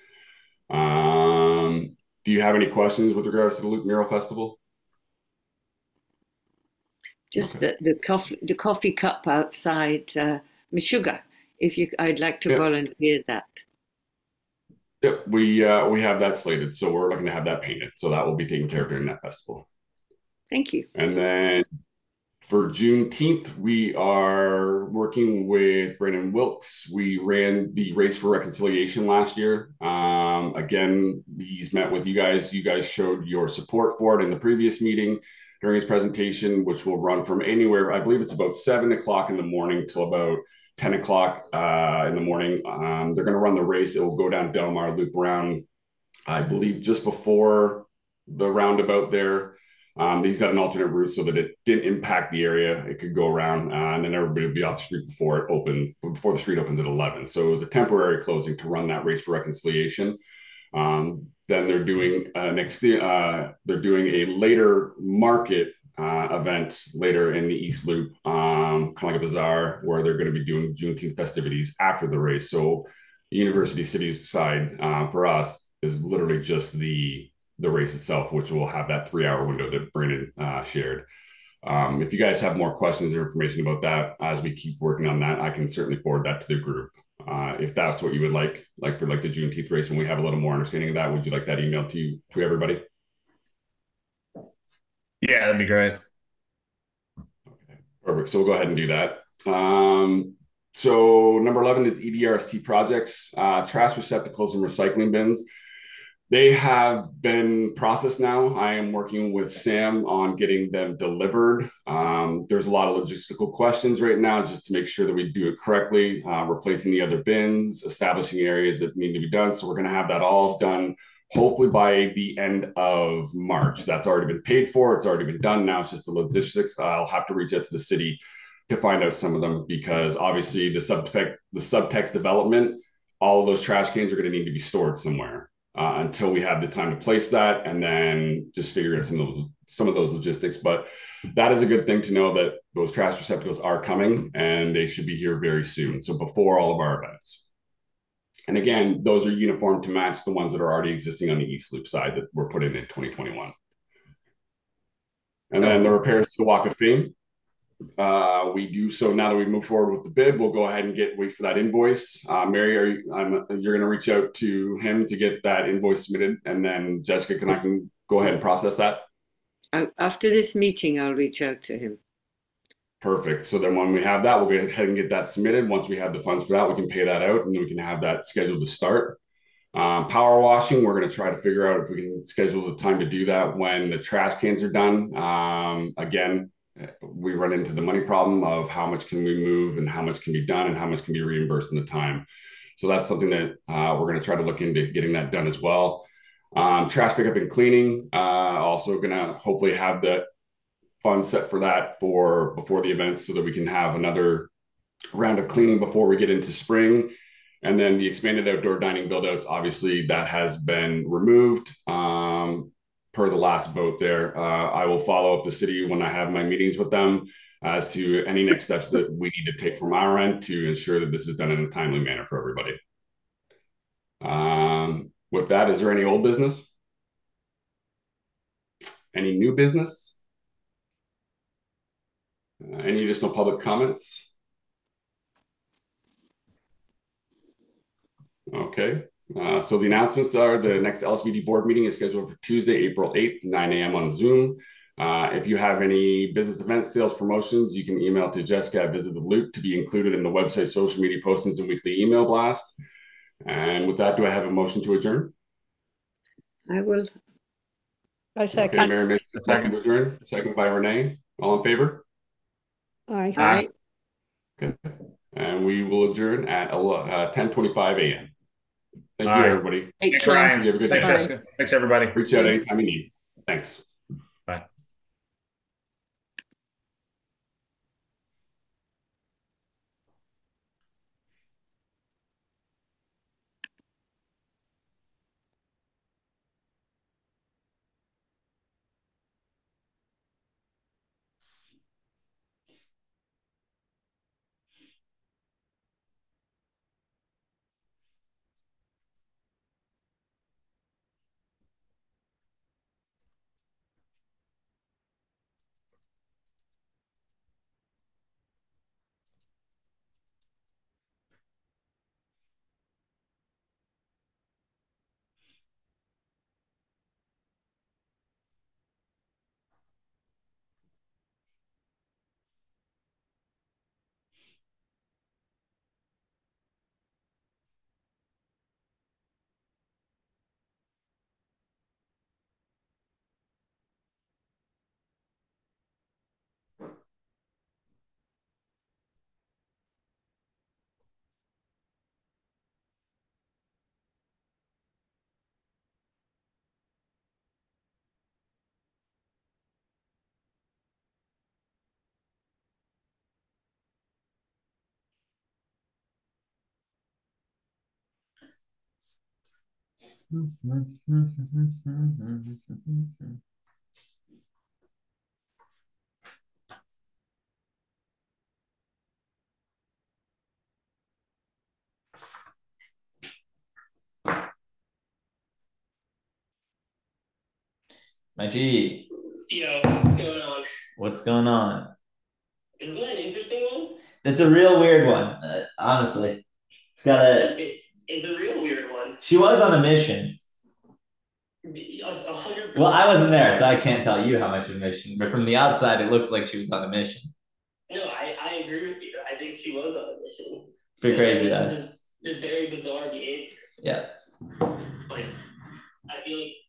Do you have any questions with regards to the Loop Mural Festival? Just Okay. the coffee cup outside Meshuggah. I'd like to volunteer that. Yep, we have that slated, so we're looking to have that painted. So that will be taken care of during that festival. Thank you. And then for Juneteenth, we are working with Brandon Wilkes. We ran the Race for Reconciliation last year. Again, he's met with you guys. You guys showed your support for it in the previous meeting during his presentation, which will run from anywhere, I believe it's about 7 o'clock in the morning till about 10 o'clock in the morning. They're going to run the race. It will go down Delmar, loop around, I believe, just before the roundabout there. He's got an alternate route so that it didn't impact the area. It could go around, and then everybody would be off the street before the street opens at 11. So it was a temporary closing to run that Race for Reconciliation. Then they're doing they're doing a later market event later in the East Loop, kind of like a bazaar, where they're going to be doing Juneteenth festivities after the race. So the University City's side for us is literally just the race itself, which will have that 3-hour window that Brandon shared. If you guys have more questions or information about that as we keep working on that, I can certainly forward that to the group. If that's what you would like for the Juneteenth race, when we have a little more understanding of that, would you like that emailed to everybody? Yeah, that'd be great. Okay, perfect. So we'll go ahead and do that. So number 11 is EDRST projects, trash receptacles and recycling bins. They have been processed now. I am working with Sam on getting them delivered. There's a lot of logistical questions right now just to make sure that we do it correctly, replacing the other bins, establishing areas that need to be done. So we're going to have that all done hopefully by the end of March. That's already been paid for. It's already been done. Now it's just the logistics. I'll have to reach out to the city to find out some of them, because obviously the subtext development, all of those trash cans are going to need to be stored somewhere. Until we have the time to place that, and then just figure out some of those logistics. But that is a good thing to know, that those trash receptacles are coming, and they should be here very soon. So before all of our events. And again, those are uniform to match the ones that are already existing on the East Loop side that were put in 2021. And then the repairs to the Walk of Fame. We do so now that we move forward with the bid. We'll go ahead and wait for that invoice. Mary, you're going to reach out to him to get that invoice submitted, and then Jessica, I can go ahead and process that. After this meeting, I'll reach out to him. Perfect. So then when we have that, we'll go ahead and get that submitted. Once we have the funds for that, we can pay that out, and then we can have that scheduled to start. Power washing, we're going to try to figure out if we can schedule the time to do that when the trash cans are done. Again, we run into the money problem of how much can we move and how much can be done and how much can be reimbursed in the time. So that's something that we're going to try to look into getting that done as well. Trash pickup and cleaning, also going to hopefully have the funds set for that before the event, so that we can have another round of cleaning before we get into spring. And then the expanded outdoor dining build outs, obviously that has been removed. Per the last vote there, I will follow up the city when I have my meetings with them as to any next steps that we need to take from our end to ensure that this is done in a timely manner for everybody. With that, is there any old business? Any new business? Any additional public comments? Okay. So the announcements are: the next LSVD board meeting is scheduled for Tuesday, April 8th, 9 a.m. on Zoom. If you have any business events, sales, promotions, you can email to Jessica at Visit the Loop to be included in the website, social media postings, and weekly email blast. And with that, do I have a motion to adjourn? I will. I second. Okay, Mary makes a second to adjourn. Second by Renee. All in favor? Aye. Aye. Okay. And we will adjourn at 10:25 a.m. Thank All you, right. everybody. Thanks, Ryan. You have a good Thanks, day. Jessica. Thanks, everybody. Reach out anytime you need. Thanks. Bye. My G, Yo, what's going on? what's going on? Isn't that an interesting one? That's a real weird one, honestly. It's got a. It's a real weird one. She was on a mission. 100%. Well, I wasn't there, so I can't tell you how much of a mission. But from the outside, it looks like she was on a mission. No, I agree with you. I think she was on a mission. It's pretty crazy, though. Just very bizarre behavior. Yeah. Like, I feel like.